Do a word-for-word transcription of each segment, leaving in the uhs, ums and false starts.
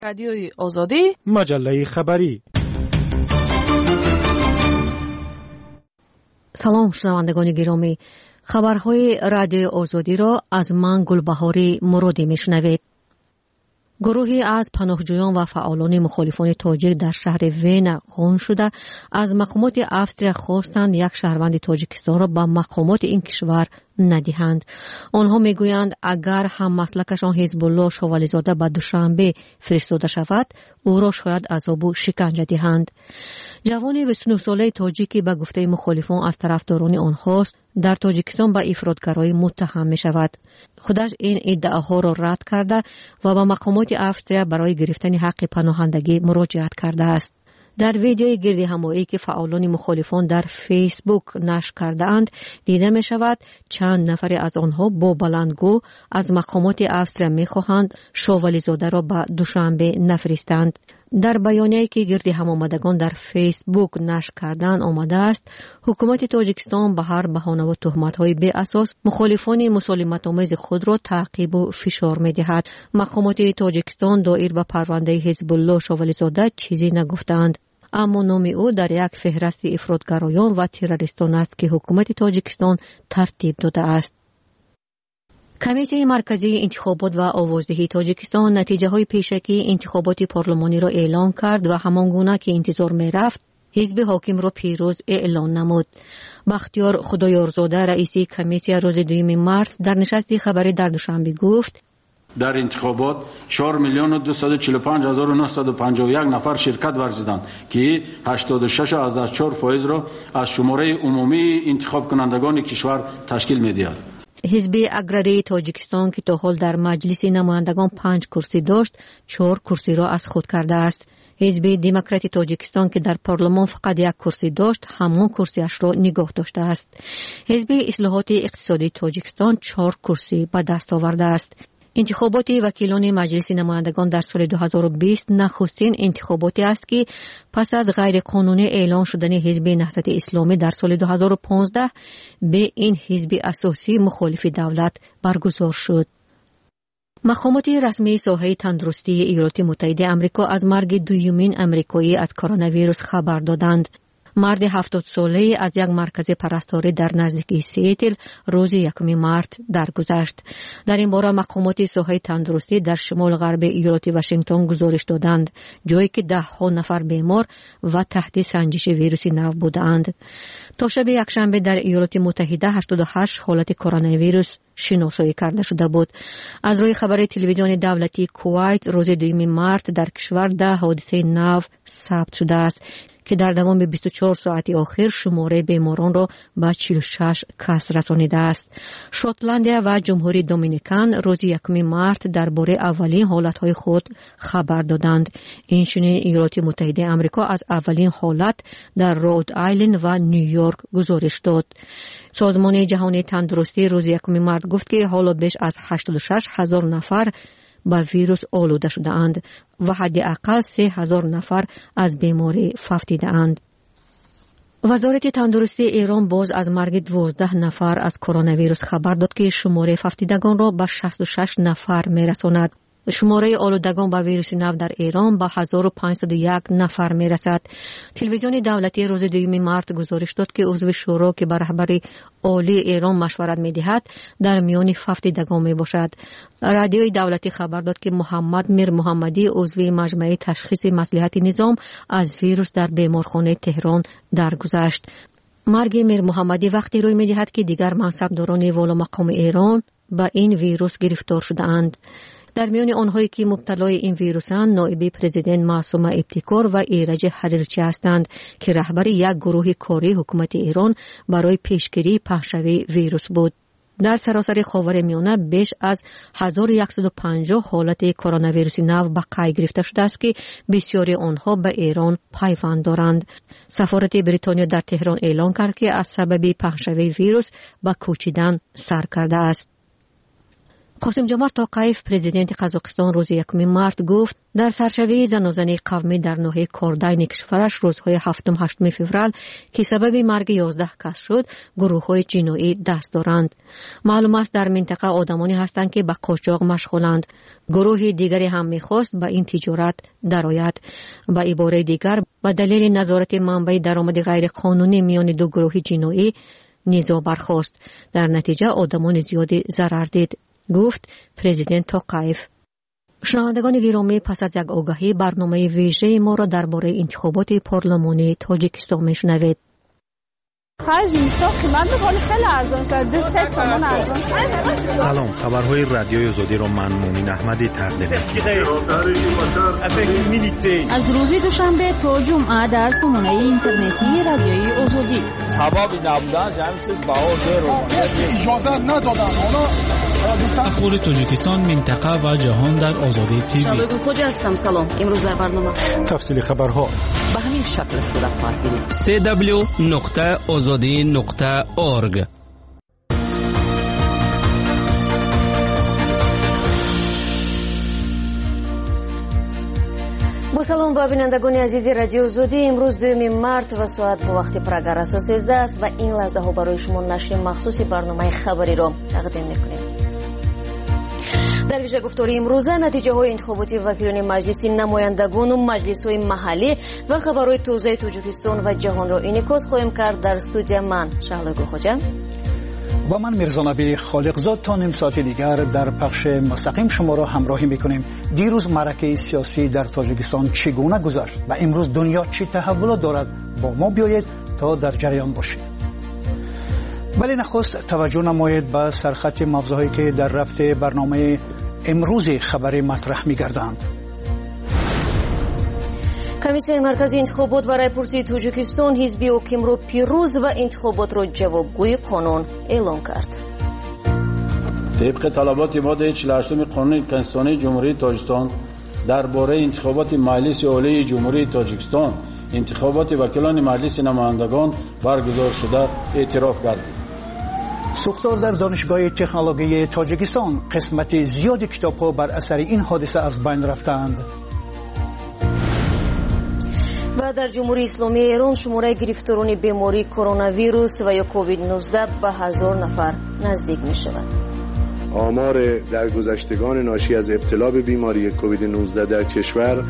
رادیوی آزادی، مجله خبری. سلام شنوندگان گرامی، خبرهای رادیوی آزادی را از من گلبهاری مرودی میشنوید. گروهی از پناهجویان و فعالان مخالفان تاجیک در شهر وین غون شده از مقامات افریقا خواستند یک شهروند تاجیکستان را به مقامات این کشور ندهند. آنها میگویند اگر هم مسلکشان حزب الله شوالی زاده به دوشنبه فرستاده شود، او را شاید عذاب و شکنجه دهند. جوان بیست و نه ساله تاجیکی به گفته مخالفان از طرفداران آنهاست در تاجیکستان به افراطگرایی متهم می شود. خودش این ادعاها را رد کرده و به مقامات افریقا برای گرفتن حق پناهندگی مراجعت کرده است. در ویدیوی گرد همایی که فعالان مخالفان در فیسبوک نشر کرده اند دیده می شود چند نفر از آنها با بلندگو از مقامات افریقا می خواهند شوالی زاده را به دوشنبه نفرستند. در بیانیه‌ای که گرد هم آمدگان در فیسبوک نشر کردن آمده است، حکومت تاجیکستان به هر بهانه و تهمت‌های بی اساس مخالفان مسالمت‌آمیز خود را تعقیب و فشار می‌دهد. مقامات تاجیکستان دایر به پرونده حزب الله شوالی زاده چیزی نگفتند، اما نام او در یک فهرست افراطگرایان و تروریستان است که حکومت تاجیکستان ترتیب داده است. کمیسیون مرکزی انتخابات و آوازدهی تاجیکستان نتیجه های پیشکی انتخابات پارلمانی را اعلام کرد و همانگونه که انتظار می رفت حزب حاکم را پیروز اعلان نمود. بختیار خدایارزاده رئیس کمیسیون روز دوم مارس در نشست خبری در دوشنبه گفت در انتخابات چهار میلیون و دویست و چهل و پنج هزار و نهصد و پنجاه و یک نفر شرکت ورزیدند که هشتاد و شش ازده و چهار فایز را از شماره عمومی انتخاب کنندگان کشور تشکیل می‌دهد. حزب اگراری تاجیکستان که تا حال در مجلس نمایندگان پنج کرسی داشت، چهار کرسی را از خود کرده است. حزب دموکراتی تاجیکستان که در پارلمان فقط یک کرسی داشت، همان کرسیش را نگاه داشته است. حزب اصلاحات اقتصادی تاجیکستان چهار کرسی به دست آورده است. انتخابات وکیلان مجلس نمایندگان در سال دو هزار و بیست نخستین انتخاباتی است که پس از غیر قانونی اعلان شدن حزب نهضت اسلامی در سال دو هزار و پانزده به این حزب اساسی مخالف دولت برگزار شد. مقامات رسمی ساحه تندرستی ایالات متحده آمریکا از مرگ دومین امریکایی از کرونا ویروس خبر دادند. مرد هفتاد ساله از یک مرکز پرستاری در نزدیکی سیاتل روز یکم مارس درگذشت. در این باره مقامات ساحه تندرستی در شمال غرب ایالات واشنگتن گزارش دادند، جایی که ده ها نفر بیمار و تحت سنجش ویروس نو بودند. تا شب یکشنبه در ایالات متحده هشتاد و هشت حالت کرونا ویروس شناسایی کرده شده بود. از روی خبر تلویزیون دولتی کویت روز دوم مارس در کشور ده حادثه نو ثبت شده است که در دوام بیست و چهار ساعت آخر شماره بیماران را به چهل و شش کس رسانیده است. شوتلندیا و جمهوری دومینیکن روز یکم مارس درباره اولین حالتهای خود خبر دادند. اینچنین ایالات متحده آمریکا از اولین حالت در رود آیلند و نیویورک گزارش داد. سازمان جهانی تندرستی روز یکم مارس گفت که حالا بیش از هشتاد و شش هزار نفر با ویروس آلوده شده اند و حداقل سه هزار نفر از بیماری فوتیده اند. وزارت تندرستی ایران باز از مرگ دوازده نفر از کرونا ویروس خبر داد که شماره فوتیدگان را به شصت و شش نفر میرساند. شماره آلودگان با ویروس نو در ایران با هزار و پانصد و یک نفر می رسد. تلویزیون دولتی روز دوم مارس گزارش داد که عضو شورا که به رهبری عالی ایران مشورت می دهد در میان فوتیدگان می باشد. رادیوی دولتی خبر داد که محمد میر محمدی عضو مجمع تشخیص مصلحت نظام از ویروس در بیمارخانه تهران درگذشت. مرگ میر محمدی وقتی روی می دهد که دیگر منصبداران والا مقام ایران با این ویروس گرفتار شده اند. در میان آنهایی که مبتلای این ویروسند نایب پرزیدنت معصومه ابتکار و ایرج حریرچی هستند که رهبر یک گروه کاری حکومت ایران برای پیشگیری پهشوی ویروس بود. در سراسر خاورمیانه بیش از هزار و صد و پنجاه حالت کرونا ویروس نو به قید گرفته شده است که بسیاری آنها به ایران پیوند دارند. سفارت بریتانیا در تهران اعلام کرد که از سبب پهشوی ویروس به کوچیدن سر کرده است. قاسم جمارت توقیف پرزیدنت قزاقستان روز یکم مارت گفت در سرشوی زنازنی قومی در ناحیه کورداین کشورش روزهای هفتم هشتم فوریه که سبب مرگ یازده کس شد گروه‌های جنایی دست دارند. معلوم است در منطقه آدمانی هستند که به قاچاق مشغولند. گروه دیگری هم می‌خواست به این تجارت درآید. به عبارت دیگر به دلیل نظارت منبع درآمد غیر قانونی میان دو گروه جنایی نزاع برخاست. در نتیجه آدمان زیادی ضرر دید، گفت پرزیدنت توقیف. شنوندگان گرامی، پس از یک آگاهی برنامه ویژه ما را درباره انتخابات پارلمانی تاجیکستان میشنوید. سلام، خبرهای رادیوی آزادی را من مومین احمدی تقدیم می‌کنم. از روز دوشنبه تا جمعه در سامانه اینترنتی رادیوی آزادی. سبب نبودن جمعیت باور رو اجازه ندادن. اخبار تاجیکستان، منطقه و جهان در آزادی تیوی. شالگو خوجا هستم. سلام. امروز در برنامه تفصیل خبرها به همین شکل صورت خواهد گرفت. سی دبلیو نقطه آزادی نقطه اورگ. با سلام با بینندگان عزیز رادیو آزادی. امروز دوم مارت و ساعت به وقت پرگار اساس سیزده است و این لحظه ها برای شما نشر مخصوصی برنامه خبری را تقدیم می‌کنیم. در ویژه گفتاری امروزه نتیجه های انتخاباتی وکیلان مجلس نمایندگان و مجلس های محلی و خبرهای تازه تاجیکستان و جهان را انعکاس خواهیم کرد. در استودیو من شهلگو خوجا با من میرزا نبی خالقزاد تا نیم ساعت دیگر در پخش مستقیم شما را همراهی میکنیم. دیروز معرکه سیاسی در تاجیکستان چگونه گذشت و امروز دنیا چه تحولات دارد؟ با ما بیایید تا در جریان باشید. ولی نخست توجه نمایید به سرخط موضوعی که در ربط برنامه امروز خبری مطرح می‌گردند. کمیسیون مرکزی انتخابات و رایپرسی تاجیکستان حزب حاکم را پیروز و انتخابات را جوابگوی قانون اعلام کرد. طبق طلبات ماده چهل و هشت قانون کنستیتوسیونی جمهوری تاجیکستان درباره انتخابات مجلس عالی جمهوری تاجیکستان، انتخابات وکیلان مجلس نمایندگان برگزار شده اعتراف گردید. سوختار در دانشگاه تکنولوژی تاجیکستان، قسمت زیادی کتاب‌ها بر اثر این حادثه از بین رفتند. و در جمهوری اسلامی ایران شماره گرفتاران بیماری کرونا ویروس و یا کووید نوزده به هزار نفر نزدیک می شود. آمار درگذشتگان ناشی از ابتلا به بیماری کووید نوزده در کشور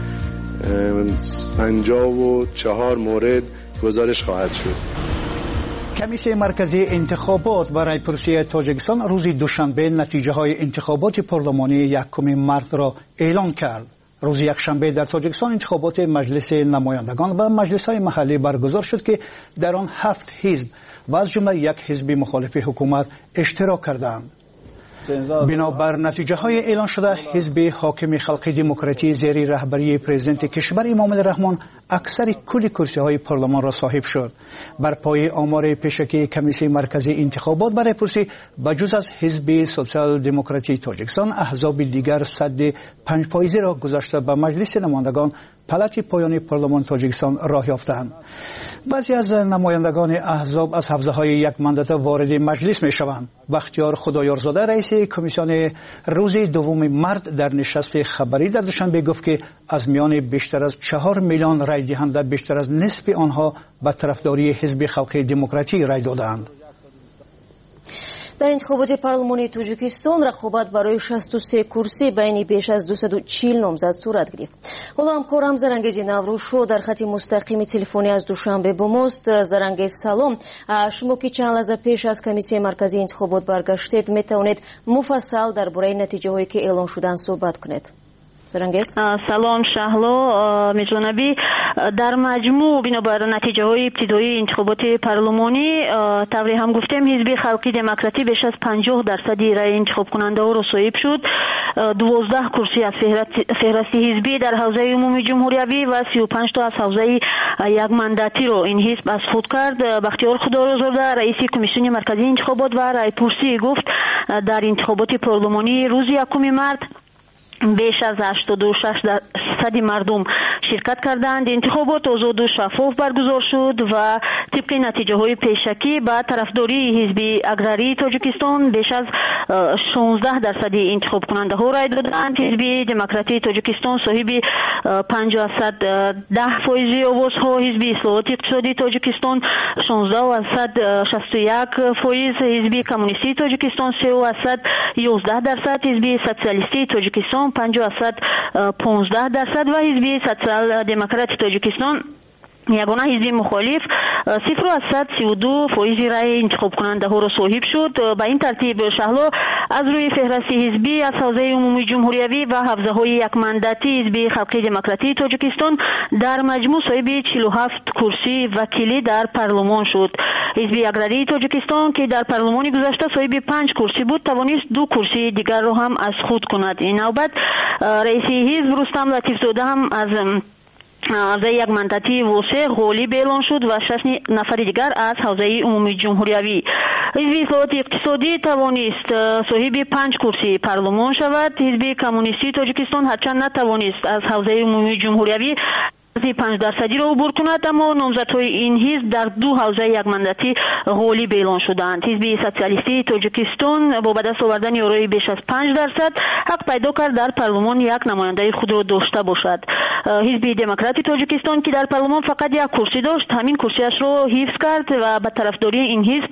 پنجاه و چهار مورد گزارش خواهد شد. کمیسیون مرکزی انتخابات و رایپرسی تاجیکستان روز دوشنبه نتیجه های انتخابات پارلمانی یکم مارت را اعلام کرد. روز یکشنبه در تاجیکستان انتخابات مجلس نمایندگان و مجلس های محلی برگزار شد که در آن هفت حزب و از جمله یک حزب مخالف حکومت اشتراک کردند. بنابر نتیجه های اعلان شده، حزب حاکم خلق دموکراتی زیر رهبری پرزیدنت کشور امام الرحمن اکثر کل کرسی های پارلمان را صاحب شد. بر پای آمار پیشکی کمیسیون مرکزی انتخابات برای پرسی بجز از حزب سوسیال دموکراتی تاجیکستان، احزاب دیگر صد پنج پاییزی را گذاشته به مجلس نمایندگان پلات پایانی پارلمان تاجیکستان راه یافتند. بعضی از نمایندگان احزاب از حوزه های یک ماندات وارد مجلس می شوند. بختیار خدایارزاده رئیس کمیسیون روز دوم مارت در نشست خبری در دوشنبه گفت که از میان بیشتر از چهار میلیون رای دهنده بیشتر از نصف آنها به طرفداری حزب خلق دموکراتی رای دادند. در انتخابات پارلمانی تاجیکستان رقابت برای شصت و سه کرسی بین بیش از دویست و چهل نامزد صورت گرفت. حالا همکارم زرنگیز نوروشو در خط مستقیم تلفنی از دوشنبه با ماست. زرنگیز سلام. شما که چند لحظه پیش از کمیسیون مرکزی انتخابات برگشتید، میتوانید مفصل درباره نتیجه هایی که اعلان شدن صحبت کنید؟ زرنگیز. سلام شهلا میزونبی. در مجموع بنابر نتیجه های ابتدایی انتخابات پارلمانی طوری هم گفتیم حزب خلقی دموکراتی بیش از پنجاه درصد رای انتخاب کننده ها را صاحب شد. دوازده کرسی از فهرست حزبی در حوزه عمومی جمهوریوی و سی و پنج تا از حوزه یک مانداتی را این حزب از خود کرد. بختیار خدایارزاده رئیس کمیسیون مرکزی انتخابات و رایپرسی گفت در انتخابات پارلمانی روز یکم مارت بیش از هشتاد و شش درصد مردم شرکت کردند. انتخابات آزاد و شفاف برگزار شد و طبق نتیجه های پیشکی با طرفداری حزب اگراری تاجیکستان بیش از شانزده درصد انتخاب کننده ها رای دادند. حزب دموکراتی تاجیکستان صاحب پنجاه درصد ده فایز آواز ها، حزب اصلاحات اقتصادی تاجیکستان شانزده درصد شصت و یک فایز، حزب کمونیستی تاجیکستان سه درصد یازده درصد، حزب سوسیالیستی تاجیکستان پنجاه درصد پانزده درصد و حزب سوسیال دموکرات تاجیکستان یگانه حزب مخالف صفر درصد سی و دو فایز رای انتخاب کننده ها را صاحب شد. به این ترتیب شهلا از روی فهرست حزبی از حوزه عمومی جمهوریوی و حوزه های یک مندتی حزب خلقی دموکراتی تاجیکستان در مجموع صاحب چهل و هفت کرسی وکیلی در پارلمان شد. حزب اگراری تاجیکستان که در پارلمان گذشته صاحب پنج کرسی بود توانست دو کرسی دیگر را هم از خود کند. این نوبت رئیس حزب رستم لطیفزاده هم از از یک منطقه وسیع غالب اعلان شد و شش نفر دیگر از حوزه عمومی جمهوریوی. حزب اصلاحات اقتصادی توانست صاحب پنج کرسی پارلمان شود. حزب کمونیستی تاجیکستان هرچند نتوانست از حوزه عمومی جمهوریوی پنج درصدی را عبور کند، اما نامزدهای این حزب در دو حوزه یک مندتی غالب اعلان شدند. حزب سوسیالیستی تاجیکستان با به دست آوردن یارای بیش از پنج درصد حق پیدا کرد در پارلمان یک نماینده خود را داشته باشد. حزب دموکراتی تاجیکستان که در پارلمان فقط یک کرسی داشت همین کرسیش را حفظ کرد و به طرفداری این حزب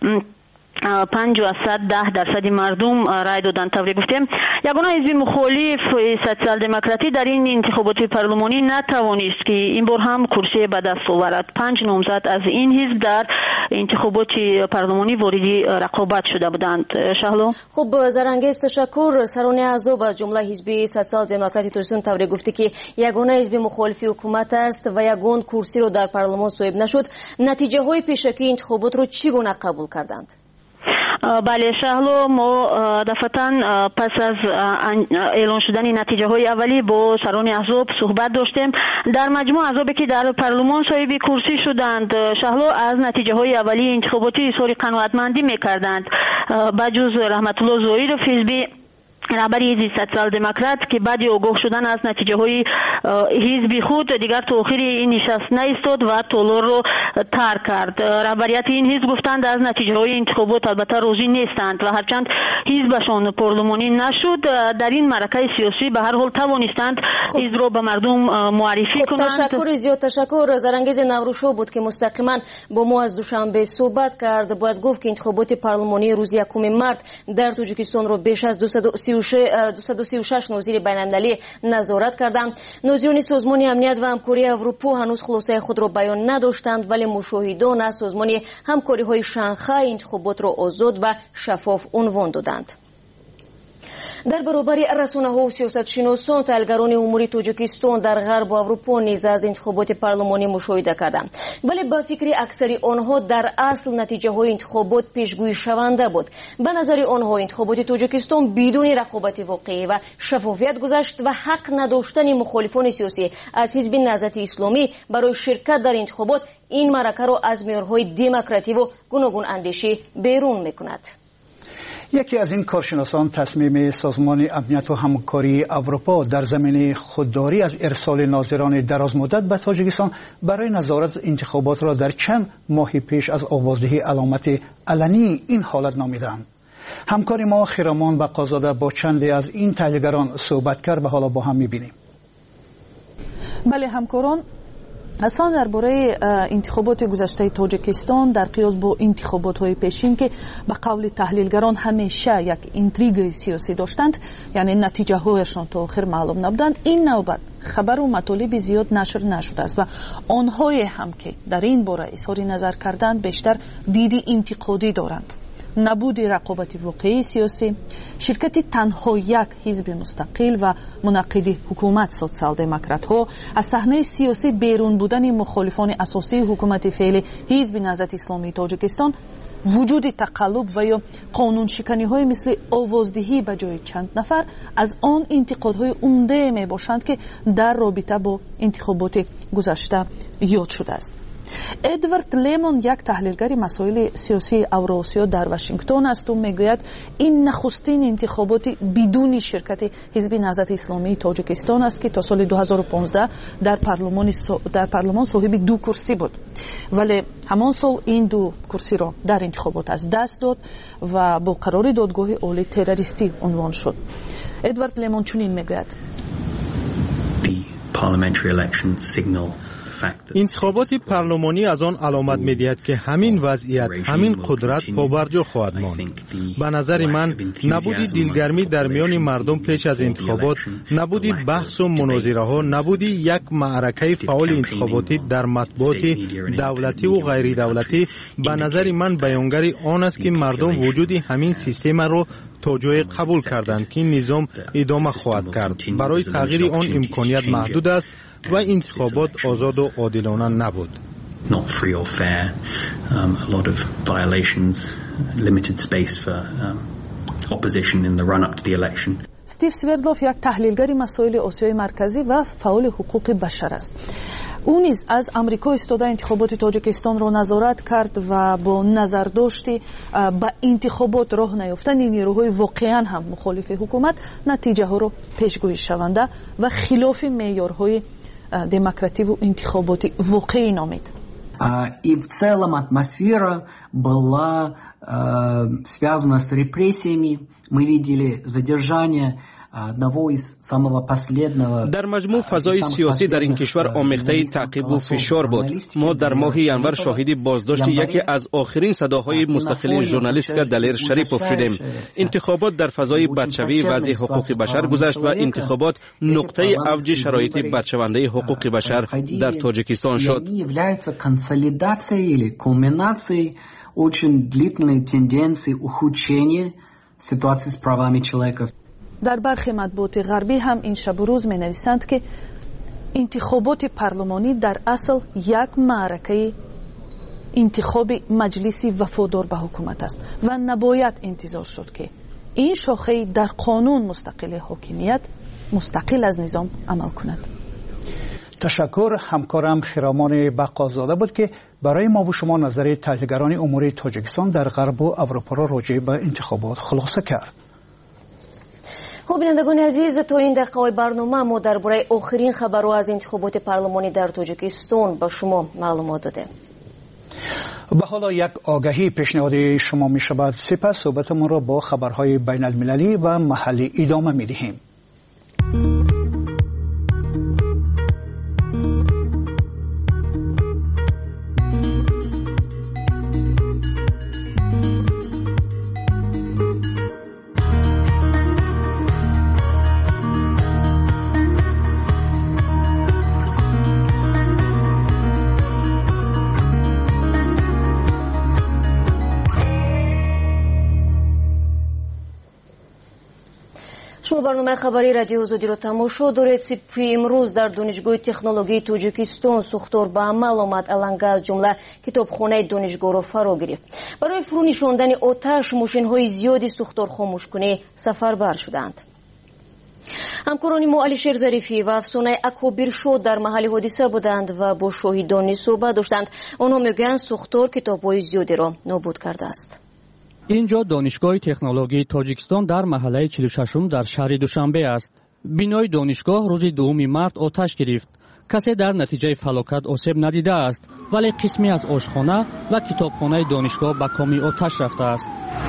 پنج درصد ده درصد مردم رای دادند. طوری گفتیم یگانه حزب مخالف سوسیال دموکراتی در این انتخابات پارلمانی نتوانست که این بار هم کرسی به دست آورد. پنج نامزد از این حزب در انتخابات پارلمانی وارد رقابت شده بودند. شهلا خب زرنگیز تشکر. سران اعضا از جمله حزب سوسیال دموکراتی تاجیکستان طوری گفته که یگانه حزب مخالف حکومت است و یگان کرسی رو در پارلمان صاحب نشد. نتیجه های پیشکی انتخابات رو چگونه قبول کردند؟ بله شهلا، ما دفعتا پس از اعلان شدن نتیجه های اولی با سران احزاب صحبت داشتیم. در مجموع احزابی که در پارلمان صاحب کرسی شدند شهلا از نتیجه های اولی انتخاباتی اظهار قناعتمندی میکردند. بجز رحمت الله ظاهر حزب رهبری حزب سوسیال دموکرات که بعد آگاه شدن از نتیجه های حزب خود دیگر تا آخر این نشست نایستاد و تالار رو ترک کرد. رهبریت این حزب گفتند از نتیجه های انتخابات البته راضی نیستند و هرچند حزبشان پارلمانی نشد در این معرکه سیاسی به هر حال توانستند حزب را به مردم معرفی خب کنند. تشکر زیاد تشکر. زرنگیز نوروشو بود که مستقیما با ما از دوشنبه صحبت کرد. باید گفت که انتخابات پارلمانی روز یکم مارت در تاجیکستان رو بیش از دویست و سی و شش ناظر بین‌المللی نظارت کردند. ناظران سازمان امنیت و همکاری اروپا هنوز خلاصه خود را بیان نداشتند، ولی مشاهدان از سازمان همکاری های شانگهای انتخابات را آزاد و شفاف عنوان دادند. در برابر رسانه‌ها و سیاستشناسان تحلیلگران امور تاجیکستان در غرب و اروپا نیز از انتخابات پارلمانی مشاهده کردند، ولی با فکر اکثری آنها در اصل نتیجه های انتخابات پیشگویی شونده بود. به نظر آنها انتخابات تاجیکستان بدون رقابت واقعی و شفافیت گذشت و حق نداشتن مخالفان سیاسی از حزب نهضت اسلامی برای شرکت در انتخابات این معرکه را از معیارهای دموکراسی و گوناگون اندیشی بیرون می‌کند. یکی از این کارشناسان تصمیم سازمان امنیت و همکاری اروپا در زمینه خودداری از ارسال ناظران درازمدت به تاجیکستان برای نظارت انتخابات را در چند ماه پیش از آوازدهی علامت علنی این حالت نامیدند. همکار ما خیرامان و قازاده با چندی از این تحلیلگران صحبت کرد و حالا با هم می‌بینیم. بله همکاران، اصلا درباره انتخابات گذشته تاجیکستان در قیاس با انتخابات های پیشین که به قول تحلیلگران همیشه یک اینتریگ سیاسی داشتند، یعنی نتیجه هایشان تا آخر معلوم نبودند، این نوبت خبر و مطالب زیاد نشر نشده است و آنهای هم که در این باره اظهار نظر کردند بیشتر دیدی انتقادی دارند. نبود رقابت واقعی سیاسی، شرکت تنها یک حزب مستقل و منعقد حکومت سوسیال دموکرات ها، از صحنه سیاسی بیرون بودن مخالفان اساسی حکومت فعلی حزب نهضت اسلامی تاجیکستان، وجود تقلب و یا قانون شکنی های مثل آوازدهی به جای چند نفر از آن انتقادهای عمده می باشند که در رابطه با انتخابات گذشته یاد شده است. ادوارد لیمون یک تحلیلگر مسائل سیاسی اوراسیا در واشنگتن است و میگوید این نخستین انتخابات بدون شرکت حزب نهضت اسلامی تاجیکستان است که تا سال دو هزار و پانزده در پارلمان در پارلمان صاحب دو کرسی بود، ولی همان سال این دو کرسی را در انتخابات از دست داد و با قرار دادگاه عالی تروریستی عنوان شد. ادوارد لیمون چنین میگوید: انتخابات پارلمانی از آن علامت می‌دهد که همین وضعیت، همین قدرت پابرجا خواهد ماند. به نظر من نبودی دلگرمی در میان مردم پیش از انتخابات، نبودی بحث و مناظره‌ها، نبودی یک معرکه فعال انتخاباتی در مطبوعات دولتی و غیر دولتی، به نظر من بیانگر آن است که مردم وجود همین سیستم را تا جای قبول کردند که این نظام ادامه خواهد کرد. برای تغییر آن امکانیت محدود است و انتخابات آزاد و عادلانه نبود. Not free or fair, um, a lot of violations, limited space for um, opposition in the run-up to the election. استیو سوردلوف یک تحلیلگر مسائل آسیای مرکزی و فعال حقوق بشر است. او نیز از آمریکا ایستاده انتخابات تاجیکستان را نظارت کرد و با نظر داشتی به انتخابات راه نیافتن نیروهای واقعا هم مخالف حکومت نتیجه ها را پیشگویی شونده و خلاف معیارهای демократии в интихоботи воқеӣ номид. И в целом атмосфера была связана с репрессиями. Мы видели задержание одного из самого последнего. در مجموع فضای سیاسی در این کشور آمیخته تعقیب و فشار بود. ما در ماه ینور شاهدی بازداشت یکی از آخرین صداهای مستقل ژورنالیست دلیر شریپوف شدیم. انتخابات در فضای بدشوی وضع حقوق بشر گذشت و انتخابات نقطه اوج شرایط بدشونده حقوق بشر در تاجیکستان شد. очень длительной тенденции ухудшения ситуации с правами человека. در برخی مطبوعات غربی هم این شب و روز می نویسند که انتخابات پارلمانی در اصل یک معرکه انتخاب مجلسی وفادار به حکومت است و نباید انتظار شد که این شاخه در قانون مستقل حاکمیت مستقل از نظام عمل کند. تشکر. همکارم خرامان بقازاده بود که برای ما و شما نظر تحلیلگران امور تاجیکستان در غرب و اروپا را راجع به انتخابات خلاصه کرد. خب بینندگان عزیز، تا این دقیقه برنامه ما درباره آخرین خبرها از انتخابات پارلمانی در تاجیکستان به شما معلومات دادیم. به حالا یک آگهی پیشنهاد شما می شود. سپس صحبتمون را با خبرهای بین المللی و محلی ادامه می دهیم. شما برنامه خبری رادیو آزادی را تماشا دارید. صبح امروز در دانشگاه تکنولوژی تاجیکستان سوختار به عمل آمد. علنگه از جمله کتابخانه دانشگاه را فرا گرفت. برای فرو نشاندن آتش ماشین‌های زیادی سوختار خاموشکنی سفربر شدند. همکاران ما علیشیر ظریفی و افسانه اکابر شد در محل حادثه بودند و با شاهدان صحبت داشتند. آنها میگویند سوختار کتاب‌های زیادی را نابود کرده است. اینجا دانشگاه تکنولوژی تاجیکستان در محله چهل و ششم در شهر دوشنبه است. بینای دانشگاه روز دوم مارس آتش گرفت. کسی در نتیجه فلاکت آسیب ندیده است، ولی قسمی از آشخانه و کتابخانه دانشگاه به کام آتش رفته است.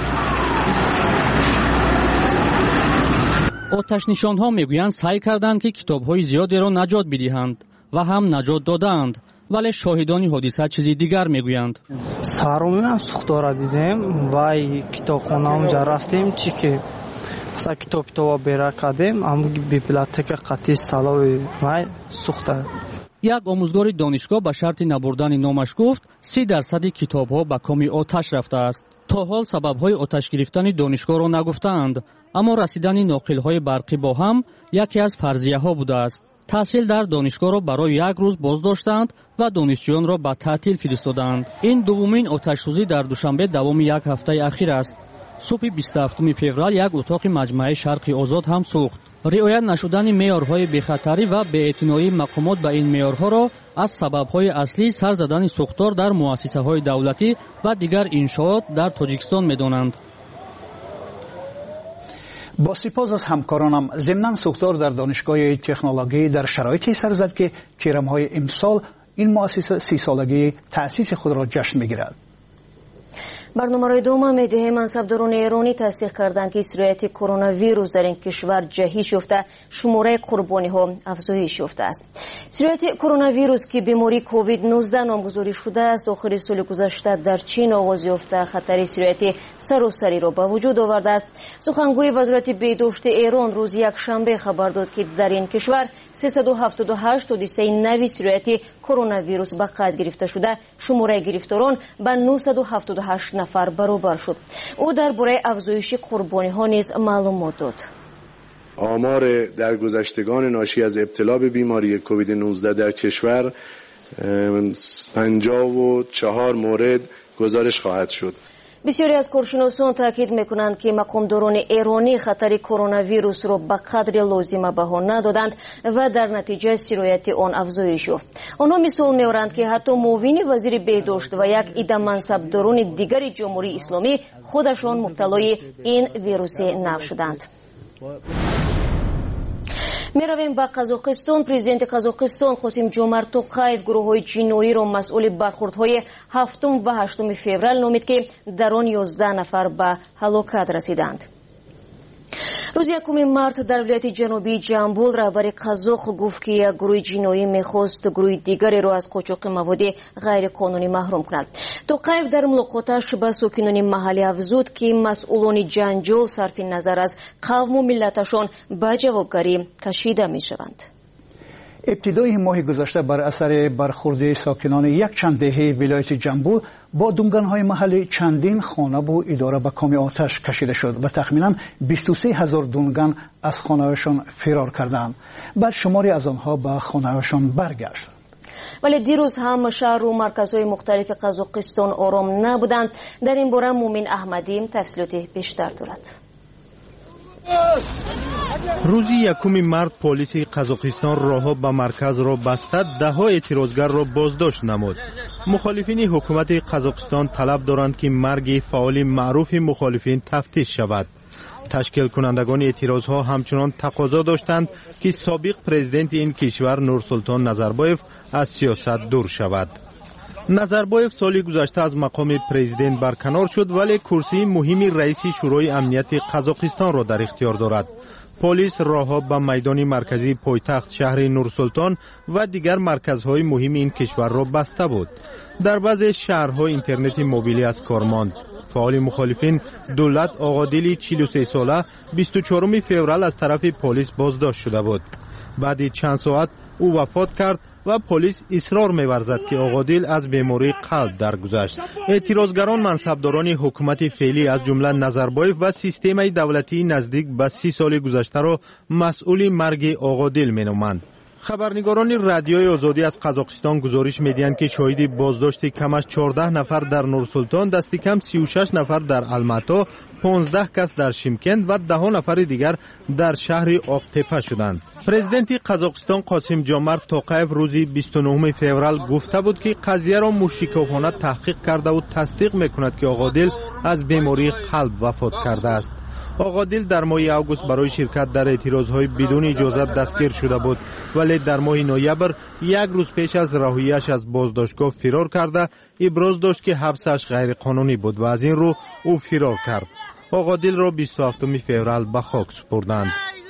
آتش نشانها میگویند سعی کردند که کتاب‌های زیادی را نجات بدهند و هم نجات دادند، ولی شاهدان حادثه چیزی دیگر میگویند. سرمی هم سوختار دیدیم و کتابخانه هم جا رفتیم چی که اصلا کتاب کتاب بیره کردیم هم بیبلیوتک قطعی سلاوی مای سوختار. یک آموزگار دانشگاه به شرط نبردن نامش گفت سی درصد کتاب‌ها به کام آتش رفته است. تا حال سبب‌های آتش گرفتن دانشگاه را نگفتند، اما رسیدن ناقل‌های برقی با هم یکی از فرضیه‌ها بوده است. تحصیل در دانشگاه را برای یک روز بازداشتند و دانشجویان را به تعطیل فرستادند. این دومین آتش‌سوزی در دوشنبه دوام یک هفته اخیر است. صبح بیست و هفتم فوریه یک اتاق مجمع شرق آزاد هم سوخت. риоят нашудани меъёрҳои бехатарӣ ва беэътиноии мақомот ба ин меъёрҳоро аз сабабҳои аслии сар задани сӯхтор дар муассисаҳои давлатӣ ва дигар иншоот дар тоҷикистон медонанд. با سپاس از همکارانم ضمناً سوختار در دانشگاه تکنولوژی در شرایطی سر زد که تیرم‌های امسال این مؤسسه سی سالگی تأسیس خود را جشن می‌گیرد. برنامه دوم میده منصبداران ایرانی تصدیق کردند که سرایت کرونا ویروس در این کشور جهش یافته، شماره قربانی ها افزایش یافته است. سرایت کرونا ویروس که بیماری کووید نوزده نامگذاری شده است آخر سال گذشته در چین آغاز یافته، خطر سرایت سراسری را به وجود آورده است. سخنگوی وزارت بهداشت ایران روز یکشنبه خبر داد که در این کشور سیصد و هفتاد و هشت حادثه نوی سرایت کرونا ویروس به قید گرفته شده، شماره گرفتاران به نهصد و هفتاد و هشت نفر برابر شد. او درباره افزایش قربانی ها نیز معلومات داد. آمار درگذشتگان ناشی از ابتلا به بیماری کووید نوزده در کشور پنجاه و چهار مورد گزارش خواهد شد. بسیاری از کارشناسان تاکید میکنند که مقامداران ایرانی خطر کرونا ویروس را به قدر لازم بها ندادند و در نتیجه سرایت آن افزایش یافت. آنها مثال میارند که حتی معاون وزیر بهداشت و یک عده منصبداران دیگر جمهوری اسلامی خودشان مبتلای این ویروس نو شدند. میرویم به قزاقستان. پرزیدنت قزاقستان قاسم جومارت توقایف گروه‌های جنایی را مسئول برخوردهای هفتم و هشتم فوریه نامید که در آن یازده نفر به هلاکت رسیدند. روز یکم مارت در ولایت جنوبی جنبول رهبر قزاق گفت که یک گروه جنایی میخواست گروه دیگری را از قاچاق مواد غیر قانونی محروم کند. توقایف در ملاقاتش با ساکنان محلی افزود که مسئولان جنجال صرف نظر از قوم و ملتشان به جوابگری کشیده میشوند. ابتدای ماه گذشته بر اثر برخورد ساکنان یک چند دهه ولایت جنبول با دونگان‌های محلی چندین خانه و اداره به کام آتش کشیده شد و تخمینا بیست و سه هزار دونگان از خانه‌هایشان فرار کردند. بعد شماری از آنها به خانه‌هایشان برگشت. ولی دیروز هم شهر و مرکزهای مختلف قزاقستان آرام نبودند. در این باره مومن احمدی تفصیلات بیشتر دارد. روز یکم مارت پلیس قزاقستان راهها به مرکز را بسته، ده ها اعتراضگر را بازداشت نمود. مخالفین حکومت قزاقستان طلب دارند که مرگ فعال معروف مخالفین تفتیش شود. تشکیل کنندگان اعتراض ها همچنان تقاضا داشتند که سابق پرزیدنت این کشور نورسلطان نظربایف از سیاست دور شود. نظربایف سالی گذشته از مقام پرزیدنت برکنار شد ولی کرسی مهم رئیس شورای امنیت قزاقستان را در اختیار دارد. پلیس راهها به میدان مرکزی پایتخت شهر نورسلطان و دیگر مرکزهای مهم این کشور را بسته بود. در بعضی شهرها اینترنت موبیلی از کار ماند. فعال مخالفین دولت آقادیلی چهل و سه ساله بیست و چهارم فوریه از طرف پلیس بازداشت شده بود. بعد چند ساعت او وفات کرد و پلیس اصرار می‌ورزد که آقادیل از بیماری قلب درگذشت. اعتراضگران منصبداران حکومت فعلی از جمله نظربایف و سیستم دولتی نزدیک به سی سال گذشته را مسئول مرگ آقادیل می‌نامند. خبرنگاران رادیوی آزادی از قزاقستان گزارش می‌دهند که شاهد بازداشت کم از چهارده نفر در نورسلطان، دست کم سی و شش نفر در الماتا، پانزده کس در شیمکند و ده نفر دیگر در شهر آقتپه شدند. پرزیدنت قزاقستان قاسم جومارت توقایف روز بیست و نهم فوریه گفته بود که قضیه را مشرکانه تحقیق کرده و تصدیق می‌کند که آقادیل از بیماری قلب وفات کرده است. آقادیل در ماه اوگوست برای شرکت در اعتراضهای بدون اجازت دستگیر شده بود ولی در ماه نوامبر یک روز پیش از رهایی‌اش از بازداشتگاه فرار کرده ابراز داشت که حبسش غیر قانونی بود و از این رو او فرار کرد. آقادیل را بیست و هفتم فوریه به خاک سپردند.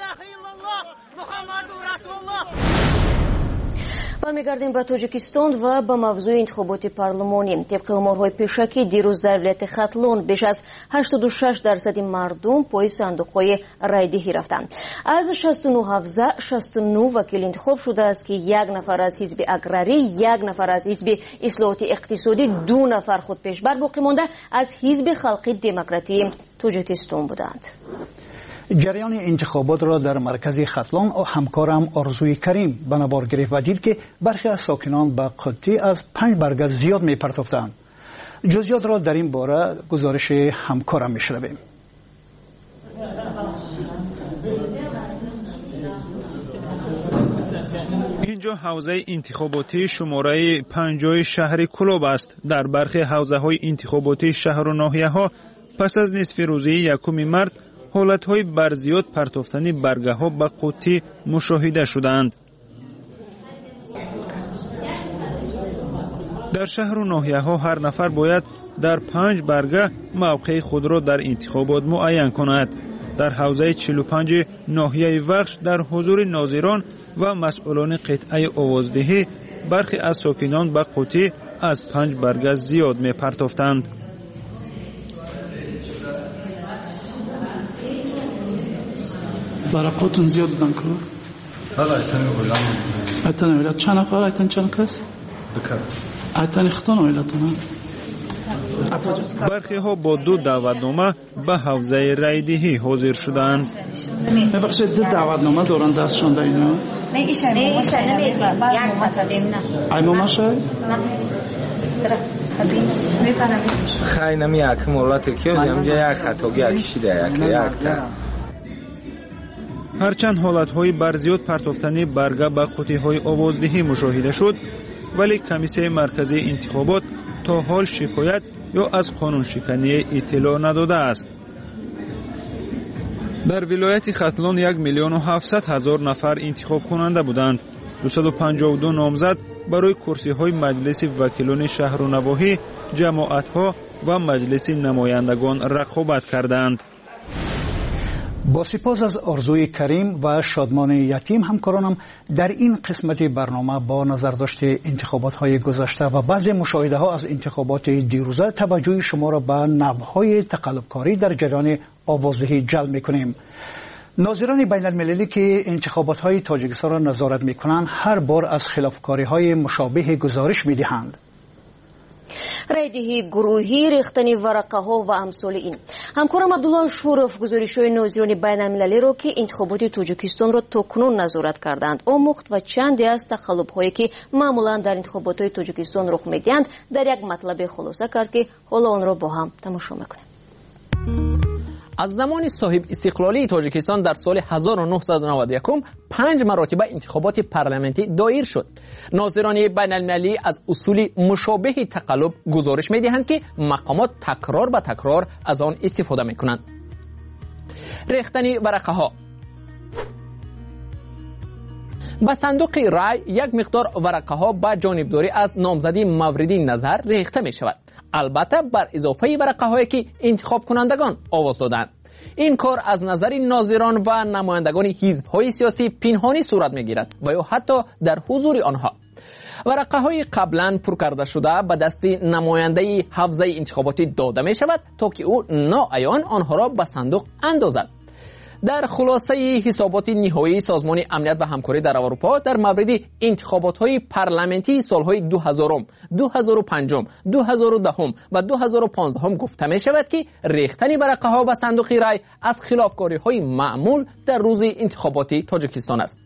برمیگردیم به تاجیکستان و به موضوع انتخابات پارلمانی. طبق آمارهای پیشکی دیروز در ولایت ختلون بیش از هشتاد و شش درصد مردم پای صندوق‌های رایدهی رفتند. از شصت و نه حوزه شصت و نه وکیل انتخاب شده است که یک نفر از حزب اگراری، یک نفر از حزب اصلاحات اقتصادی، دو نفر خود پیشبر باقی مانده از حزب خلقی دموکراتی تاجیکستان بودند. جریان انتخابات را در مرکز ختلان و همکارم آرزوی کریم به نبار گرفت و دید که برخی از ساکنان به قطعی از پنج برگه زیاد می پرداختند. جزئیات را در این باره گزارش همکارم می شنویم. اینجا حوزه انتخاباتی شماره پنجاه شهر کلوب است. در برخی حوزه های انتخاباتی شهر و ناحیه ها پس از نصف روزی یکم مارس حالت های برزیاد پرتافتنی برگه ها به قوطی مشاهده شدند. در شهر و ناحیه ها هر نفر باید در پنج برگه موقع خود را در انتخابات معین کند. در حوزه چهل و پنج ناحیه وخش در حضور ناظران و مسئولان قطعه آوازدهی برخی از ساکنان به قوطی از پنج برگه زیاد می پرتافتند. برقاتون زیاد بودن که؟ بله ایتانی اویلان ایتانی اویلان چند نفر ایتانی چند کس؟ دکر ایتانی خطان اویلاتون برخی ها با دو دعوتنامه به حوزه رایدهی حاضر شدند. ببخشید دو دعوتنامه دارن دستشان در اینا؟ نه ایشه ایشه نمیدیم یک مطلبیم نه ای ماما شای؟ خیلی نمی یک مولات که همجا یک خطاگی اکشیده یک یک تا هرچند حالتهای برزیاد پرتافتنی برگه به قوطی‌های آوازدهی مشاهده شد، ولی کمیسیون مرکزی انتخابات تا حال شکایت یا از قانون شکنی اطلاع نداده است. در ولایت ختلان یک میلیون و هفتصد هزار نفر انتخاب کننده بودند. دویست و پنجاه و دو نامزد برای کرسی های مجلس وکیلان شهر و نواحی، جماعت ها و مجلس نمایندگان رقابت کردند. با سپاس از آرزوی کریم و شادمان یتیم، همکارانم در این قسمت برنامه با نظر داشته انتخابات های گذشته و بعضی مشاهده ها از انتخابات دیروزه توجه شما را به نوع‌های تقلبکاری در جریان آوازدهی جلب می‌کنیم. ناظران بین المللی که انتخابات های تاجیکستان را نظارت می‌کنند هر بار از خلافکاری های مشابه گزارش می‌دهند. رایدهی گروهی، ریختن ورقه ها و امثال این. همکارم عبدالله شورف گزارش‌های ناظران بین المللی را که انتخابات تاجیکستان را تاکنون نظارت کردند آموخت و چندی از تخلف‌هایی که معمولا در انتخابات تاجیکستان رخ می‌دهند در یک مطلب خلاصه کرد که حالا آن را با هم تماشا می‌کنیم. از زمان صاحب استقلالی تاجیکستان در سال هزار و نهصد و نود و یک پنج مراتبه انتخابات پارلمانتی دایر شد. ناظران بین المللی از اصول مشابه تقلب گزارش می دهند که مقامات تکرار به تکرار از آن استفاده می کنند. ریختن ورقه ها. به صندوق رای یک مقدار ورقه ها به جانبداری از نامزدی مورد نظر ریخته می شود، البته بر اضافه ورقه هایی که انتخاب کنندگان آواز دادند. این کار از نظر ناظران و نمایندگان حزب های سیاسی پنهانی صورت می گیرد و یا حتی در حضور آنها. ورقه های قبلا پر کرده شده به دست نماینده حوزه انتخاباتی داده می شود تا که او ناعیان آنها را به صندوق اندازد. در خلاصه حسابات نهایی سازمان امنیت و همکاری در اروپا در مورد انتخابات‌های پارلمانتی سال‌های دو هزار، دو هزار و پنج، دو هزار و ده و دو هزار و پانزده گفته می شود که ریختن ورقه‌ها به صندوق رای از خلافکاری‌های معمول در روز انتخابات تاجیکستان است.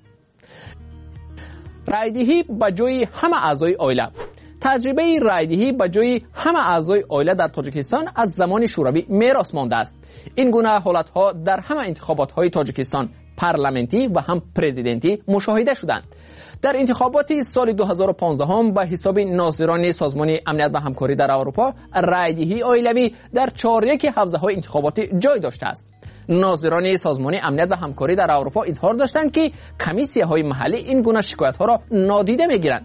رایدهی به جای همه اعضای عائله. تجربه رایدهی به جای همه اعضای عائله در تاجیکستان از زمان شوروی میراث مانده است. این گونه حالت‌ها در همه انتخابات‌های تاجیکستان پارلمانتی و هم پرزیدنتی مشاهده شدند. در انتخابات سال دو هزار و پانزده به حساب ناظران سازمان امنیت و همکاری در اروپا رایدهی عائلوی در چهار یک حوزه‌های انتخاباتی جای داشته است. ناظران سازمان امنیت و همکاری در اروپا اظهار داشتند که کمیسی‌های محلی این گونه شکایت‌ها را نادیده می‌گیرند.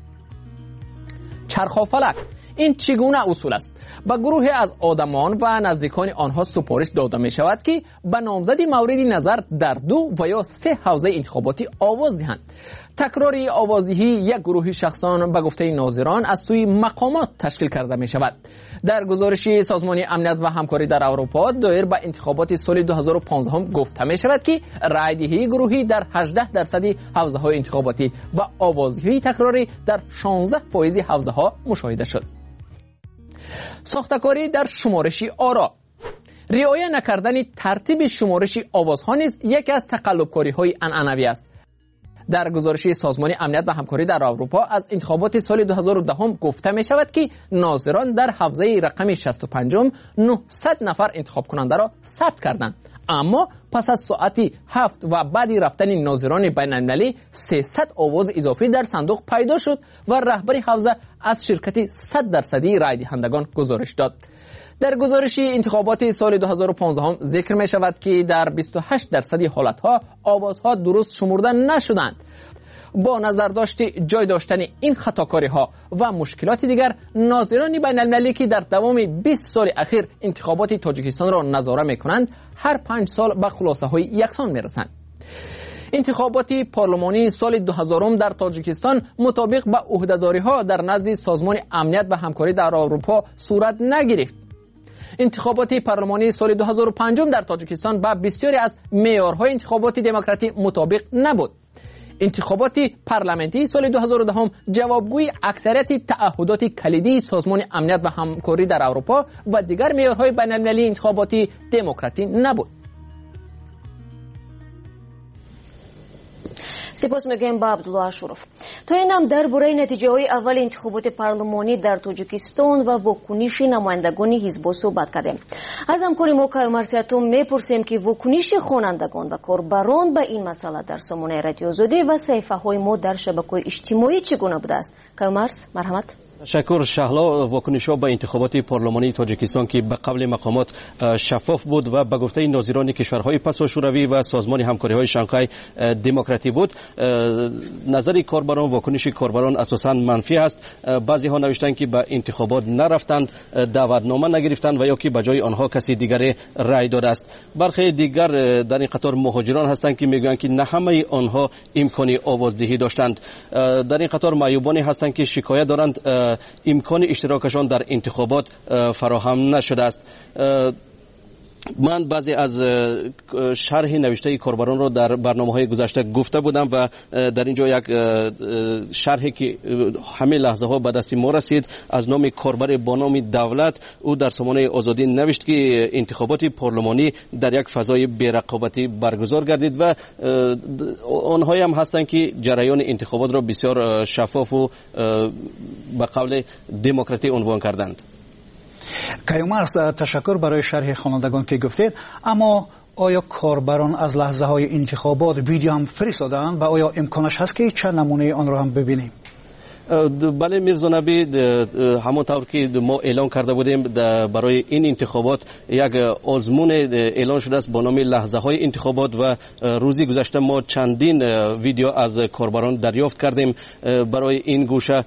چرخافلک این چگونه اصول است؟ به گروه از آدمان و نزدیکان آنها سپارش داده می شود که به نامزدی مورد نظر در دو و یا سه حوزه انتخاباتی آواز دهند. تکراری آوازدهی یک گروه شخصان به گفته ناظران از سوی مقامات تشکیل کرده می شود. در گزارش سازمان امنیت و همکاری در اروپا دایر به انتخابات سال دو هزار و پانزده گفته می شود که رایدهی گروهی در هجده درصد حوزه های انتخاباتی و آوازدهی تکراری در شانزده فایز حوزه ها مشاهده شد. ساختکاری در شمارش آرا. رعایت نکردن ترتیب شمارش آوازها نیز یکی از تقلب‌کاری‌های عنعنوی است. در گزارش سازمان امنیت و همکاری در اروپا از انتخابات سال دو هزار و ده گفته می شود که ناظران در حوزه رقم شصت و پنج نهصد نفر انتخاب کننده را ثبت کردند، اما پس از ساعتی هفت و بعدی رفتن ناظران بین المللی سیصد آواز اضافی در صندوق پیدا شد و رهبر حوزه از شرکت صد درصدی رای دهندگان گزارش داد. در گزارش انتخابات سال دو هزار و پانزده ذکر می شود که در بیست و هشت درصد حالتها آوازها درست شمرده نشدند. با نظر داشت جای داشتن این خطاکاری ها و مشکلات دیگر، ناظران بین المللی که در دوام بیست سال اخیر انتخابات تاجیکستان را نظاره می کنند هر پنج سال به خلاصه های یکسان می رسند. انتخابات پارلمانی سال دو هزار در تاجیکستان مطابق به عهده‌داری ها در نزد سازمان امنیت و همکاری در اروپا صورت نگرفت. انتخابات پارلمانی سال دو هزار و پنج در تاجیکستان با بسیاری از معیارهای انتخابات دموکراتی مطابق نبود. انتخابات پارلمانی سال دو هزار و ده جوابگوی اکثریت تعهدات کلیدی سازمان امنیت و همکاری در اروپا و دیگر معیارهای بین‌المللی انتخاباتی دموکراتی نبود. سپاس میگویم با عبدالله اشرف. تا این هم درباره نتیجه های اول انتخابات پارلمانی در تاجیکستان و واکنش نمایندگان حزب صحبت کردیم. از همکار ما کیومرثیتون میپرسیم که واکنش خوانندگان و کاربران به این مسئله در سامانه رادیو آزادی و صفحه های ما در شبکه‌های اجتماعی چگونه بوده است؟ کیومرث، مرحمت. تشکر شهلا. واکنش‌ها به انتخابات پارلمانی تاجیکستان که به قبل مقامات شفاف بود و به گفته ناظران کشورهای پسا شوروی و سازمان همکاری‌های شانگهای دموکراتی بود، نظر کاربران، واکنش کاربران اساساً منفی است. بعضی ها نوشتند که به انتخابات نرفتند، دعوتنامه نگرفتند و یا که به جای آنها کسی دیگر رای داده است. برخی دیگر در این قطار مهاجران هستند که میگویند که نه همه آنها امکان آوازدهی داشتند. در این قطار معیوبانی هستند که شکایت دارند امکان اشتراکشان در انتخابات فراهم نشده است. من بعضی از شرح نوشته کاربران را در برنامه‌های گذشته گفته بودم و در اینجا یک شرحی که همه لحظه ها به دست ما رسید از نام کاربر با نام دولت، او در سامانه آزادی نوشت که انتخابات پارلمانی در یک فضای بی‌رقابتی برگزار گردید و آنهایی هم هستند که جریان انتخابات را بسیار شفاف و به قول دموکراتی عنوان کردند. کیومرث، تشکر برای شرح خوانندگان که گفتید. اما آیا کاربران از لحظه های انتخابات ویدیو هم فرستادند و آیا امکانش هست که چند نمونه آن را هم ببینیم؟ بله میرزا نبی، همانطور که ما اعلان کرده بودیم برای این انتخابات یک آزمون اعلان شده است با نام لحظه های انتخابات و روزی گذشته ما چندین ویدیو از کاربران دریافت کردیم. برای این گوشه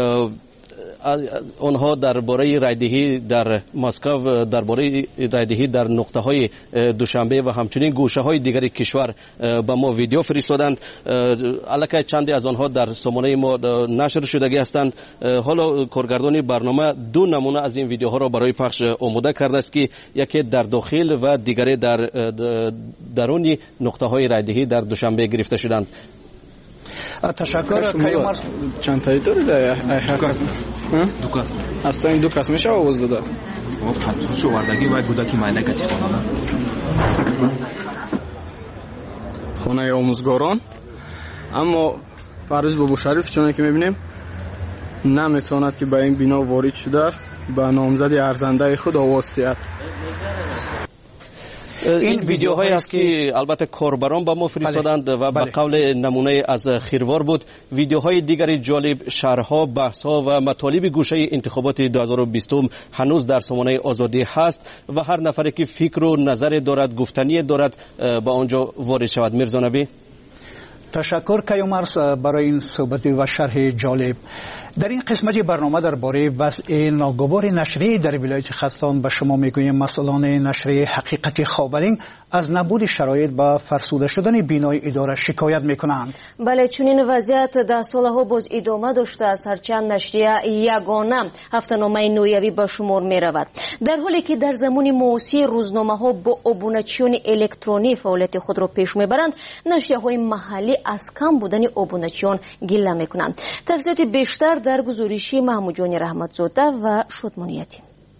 آنها درباره رایدهی در مسکو، درباره رایدهی در نقطه های دوشنبه و همچنین گوشه های دیگر کشور به ما ویدیو فرستادند. البته چندی از آنها در سامانه ما نشر شدگی هستند. حالا کارگردان برنامه دو نمونه از این ویدیوها را برای پخش آماده کرده است که یکی در داخل و دیگری در درون نقطه های رایدهی در دوشنبه گرفته شدند. تشکر. کیومرث، چند تایی داری در دو کس اصلا این دو کس میشه آواز داده؟ خطوش وردگی باید بوده که مایده کتی خانه خانه آموزگاران. اما پرویز بابا شریف چونه که میبینیم نمیتواند که به این بنا وارد شده به نامزد ارزنده خود آواز دهد. این ویدیوهایی است که البته کاربران به ما فرستادند و به قول نمونه از خیروار بود. ویدیوهای دیگری جالب، شرح‌ها، بحث‌ها و مطالب گوشه انتخابات دو هزار و بیست هنوز در سامانه آزادی هست و هر نفری که فکر و نظر دارد، گفتنی دارد به آنجا وارد شود. میرزا نبی، تشکر کیومرث برای این صحبت و شرح جالب. در این قسمت برنامه درباره وضع ناگوار نشریه در ولایت خراسان به شما میگوییم مسئولان نشریه حقیقت خاورین از نبود شرایط و فرسوده شدن بینای اداره شکایت میکنند. بله، چون این وضعیت در سالها باز ادامه داشته است، هرچند نشریه یگانه هفته‌نامه نویوی به شمار میرود، در حالی که در زمان معاصر روزنامه ها با ابونچیون الکترونی فعالیت خود را پیش میبرند، نشریه های محلی از کم بودن ابونچیون گله میکنند. تفصیلات بیشتر در گزارش محمود جان رحمتزاده و شادمانیتی.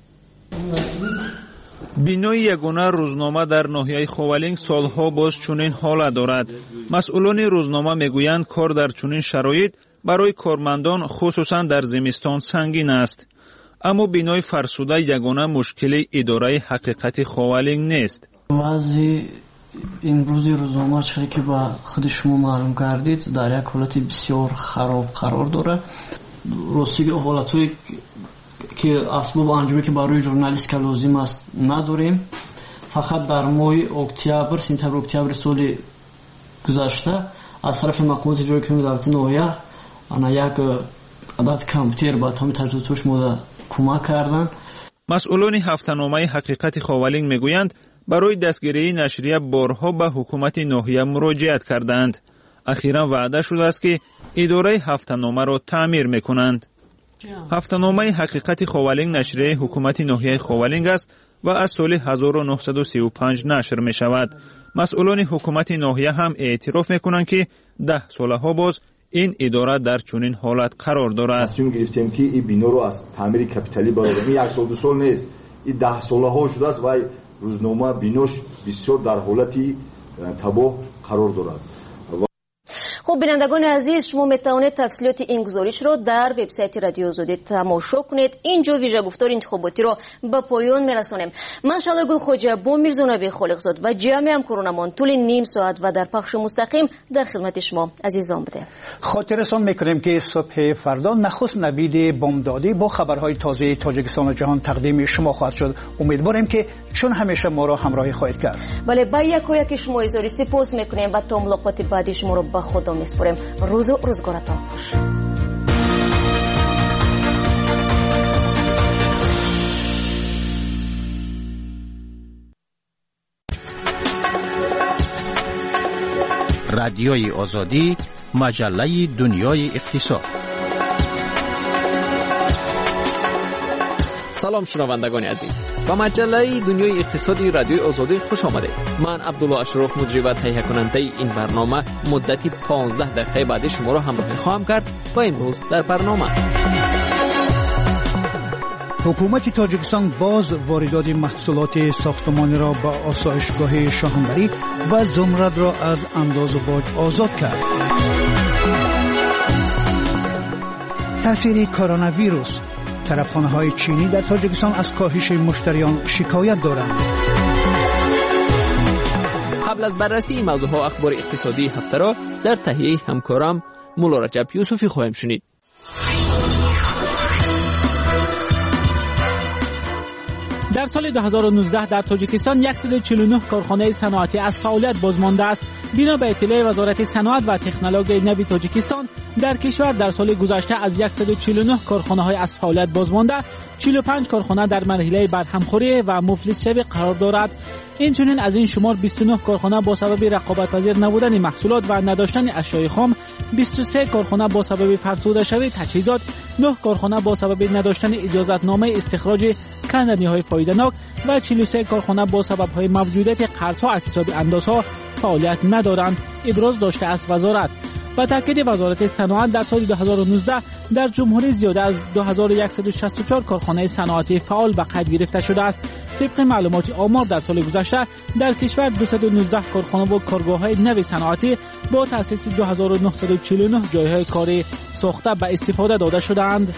بینای یگانه روزنامه در ناحیه خوالینگ سالها باز چنین حال دارد. مسئولان روزنامه میگویند کار در چنین شرایط برای کارمندان خصوصا در زمستان سنگین است. اما بینای فرسوده یگانه مشکل اداره حقیقت خوالینگ نیست. وضع امروزی روزنامه چیزی که با خود شما معلوم کردید در یک حالت بسیار خراب قرار داره. راستی که حالتوی که اسباب انجامی که برای ژورنالیست که لازم است نداریم. فقط در ماه اکتبر سپتامبر اکتبر سال گذشته از طرف مقامات اجرایی کننده دولت ناحیه آن یک عدد کامپیوتر با تمام تجهیزاتش ما کمک کردند. مسئولان هفته‌نامه حقیقت خاولینگ میگویند برای دستگیری نشریه بارها به حکومت ناحیه مراجعت کردند. اخیراً وعده شده است که اداره هفته‌نامه را تعمیر میکنند. هفته‌نامه حقیقت خاولینگ نشریه حکومت ناحیه خاولینگ است و از سال هزار و نهصد و سی و پنج نشر می شود. مسئولان حکومت ناحیه هم اعتراف میکنند که ده ساله ها باز این اداره در چنین حالت قرار دارد. تصمیم گرفتیم که این بنا رو از تعمیر کپیتالی برآوریم. این یک سال دو سال نیست، این ده ساله ها شده است و روزنامه بیناش بسیار در حالتی تباه قرار دارد. خب بینندگان عزیز، شما میتوانید تفصیلات این گزارش را در وبسایت رادیو آزادی تماشا کنید. اینجا ویژه گفتار انتخاباتی را به پایان میرسانیم. من شعله گل خواجه با میرزا نبی خالقزاد و جمع همکارانمان طول نیم ساعت و در پخش مستقیم در خدمت شما عزیزان بوده. خاطرتان میکنیم که صبح فردا نخست نوید بامدادی با خبرهای تازه تاجیکستان و جهان تقدیم شما خواهد شد. امیدواریم که چون همیشه ما را همراهی خواهید کرد. بله، با یکایک شما اظهار سپاس میکنیم و تا ملاقات بعدی شما را به خدا میسپاریم. روز و روزگارتان خوش. رادیوی آزادی، مجله دنیای اقتصاد. سلام شنوندگان عزیز، با مجله دنیای اقتصادی رادیوی آزادی خوش آمدید. من عبدالله اشرف مجری و تهیه کننده این برنامه مدتی پانزده دقیقه بعد شما را همراهی خواهم کرد. و امروز در برنامه حکومت تاجیکستان باز واردات محصولات ساختمانی را با آسایشگاه شاهنبری و زمرد را از انداز باج آزاد کرد. تاثیر کرونا ویروس، طرفخانه‌های چینی در تاجیکستان از کاهش مشتریان شکایت دارند. قبل از بررسی موضوعات اخبار اقتصادی هفته را در تهیه همکارم مولا رجب یوسفی خواهیم شنید. در سال دو هزار و نوزده در تاجیکستان صد و چهل و نه کارخانه صنعتی از فعالیت بازمانده است. بنا به اطلاع وزارت صنعت و تکنولوژی نوین تاجیکستان، در کشور در سال گذشته از صد و چهل و نه کارخانه‌های از فعالیت بازمانده، چهل و پنج کارخانه در مرحله برهمخوری و مفلس شوی قرار دارد. اینچنین از این شمار بیست و نه کارخانه با سبب رقابت‌پذیر نبودن محصولات و نداشتن اشیاء خام، بیست و سه کارخانه با سبب فرسوده شوی تجهیزات، نه کارخانه با سبب نداشتن اجازتنامه استخراج کندنی‌های فایده‌ناک و چهل و سه کارخانه با سبب‌های موجودیت قرض‌ها از حساب اندازها فعالیت ندارند. ابراز داشته است وزارت. با تاکید وزارت صنعت، در سال دو هزار و نوزده در جمهوری زیاده از دو هزار و صد و شصت و چهار کارخانه صنعتی فعال به قید گرفته شده است. طبق معلومات آمار در سال گذشته در کشور دویست و نوزده کارخانه و کارگاه‌های نوی صنعتی با تأسیس دو هزار و نهصد و چهل و نه جایهای کاری ساخته به استفاده داده شده‌اند.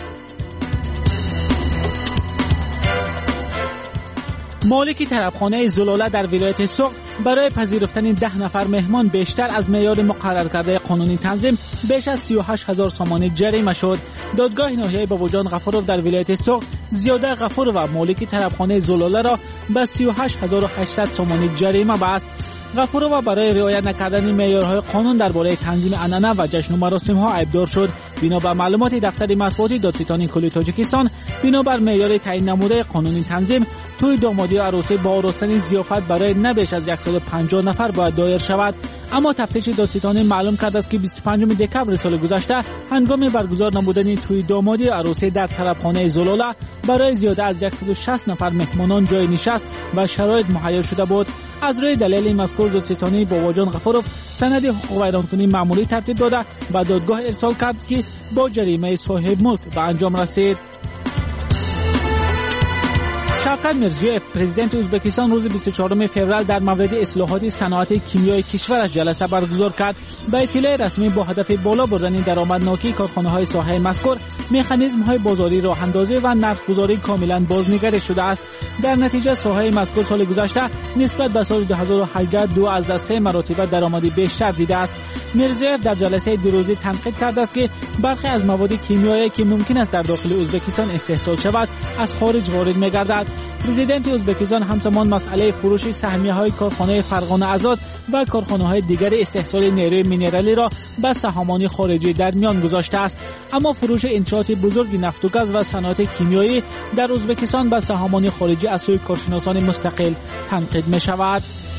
مالک طرفخانه زلاله در ولایت سوق برای پذیرفتن ده نفر مهمان بیشتر از معیار مقرر کرده قانونی تنظیم بیش از سی و هشت هزار سومان جریمه شد. دادگاه ناحیه باباجان غفورov در ولایت سوق زیاده غفورov و مالک طرفخانه زلاله را به سی و هشت هزار و هشتصد سومان جریمه بست. غفورov برای رعایت نکردن معیارهای قانون درباره تنظیم عنعنه و جشن و مراسم ها عیبدار شد. بنا به معلومات دفتر مطبوعاتی دادستانی کل تاجیکستان، بنابر معیار تعیین نموده قانونی تنظیم، توی دامادی و عروسی با آراستن ضیافت برای نه بیش از صد و پنجاه نفر باید دایر شود. اما تفتیش دادستانی معلوم کرده است که بیست و پنجم دکبر سال گذشته هنگام برگزار نمودن توی دامادی و عروسی در طرفخانه زلاله برای زیاده از صد و شصت نفر مهمانان جای نشست و شرایط مهیا شده بود. از روی دلیل مذکور دادستانی باباجان غفورov سند حقوق ویرانکنی معمولی ترتیب داده و دادگاه ارسال کرد که با جریمه صاحب ملک به انجام رسید. شوکت میرزیویف پرزیدنت ازبکستان روز بیست و چهارم فوریه در مورد اصلاحات صنعت کیمیایی کشورش جلسه برگزار کرد. با اطلاع رسمی با هدف بالا بردن درآمدناکی کارخانه‌های ساحه مذکور، مکانیزم‌های بازاری راه‌اندازی و نرخ‌گذاری کاملاً بازنگری شده است. در نتیجه ساحه مذکور سال گذشته نسبت به سال دو هزار و هجده دو از سه مراتب درآمدی بیشتر دیده است. میرزیویف در جلسه دیروزی تنقید کرده است که برخی از مواد کیمیایی که ممکن است در داخل ازبکستان استحصال شود از خارج وارد می‌گردد. پرزیدنت ازبکستان همزمان مسئله فروش سهمیه‌های کارخانه فرغانه آزاد و کارخانه‌های دیگر استحصال نیروی مینرالی را به سهامان خارجی در میان گذاشته است. اما فروش انشاءات بزرگ نفت و گاز و صنایع کیمیایی در ازبکستان به سهامان خارجی از سوی کارشناسان مستقل تنقید می‌شود.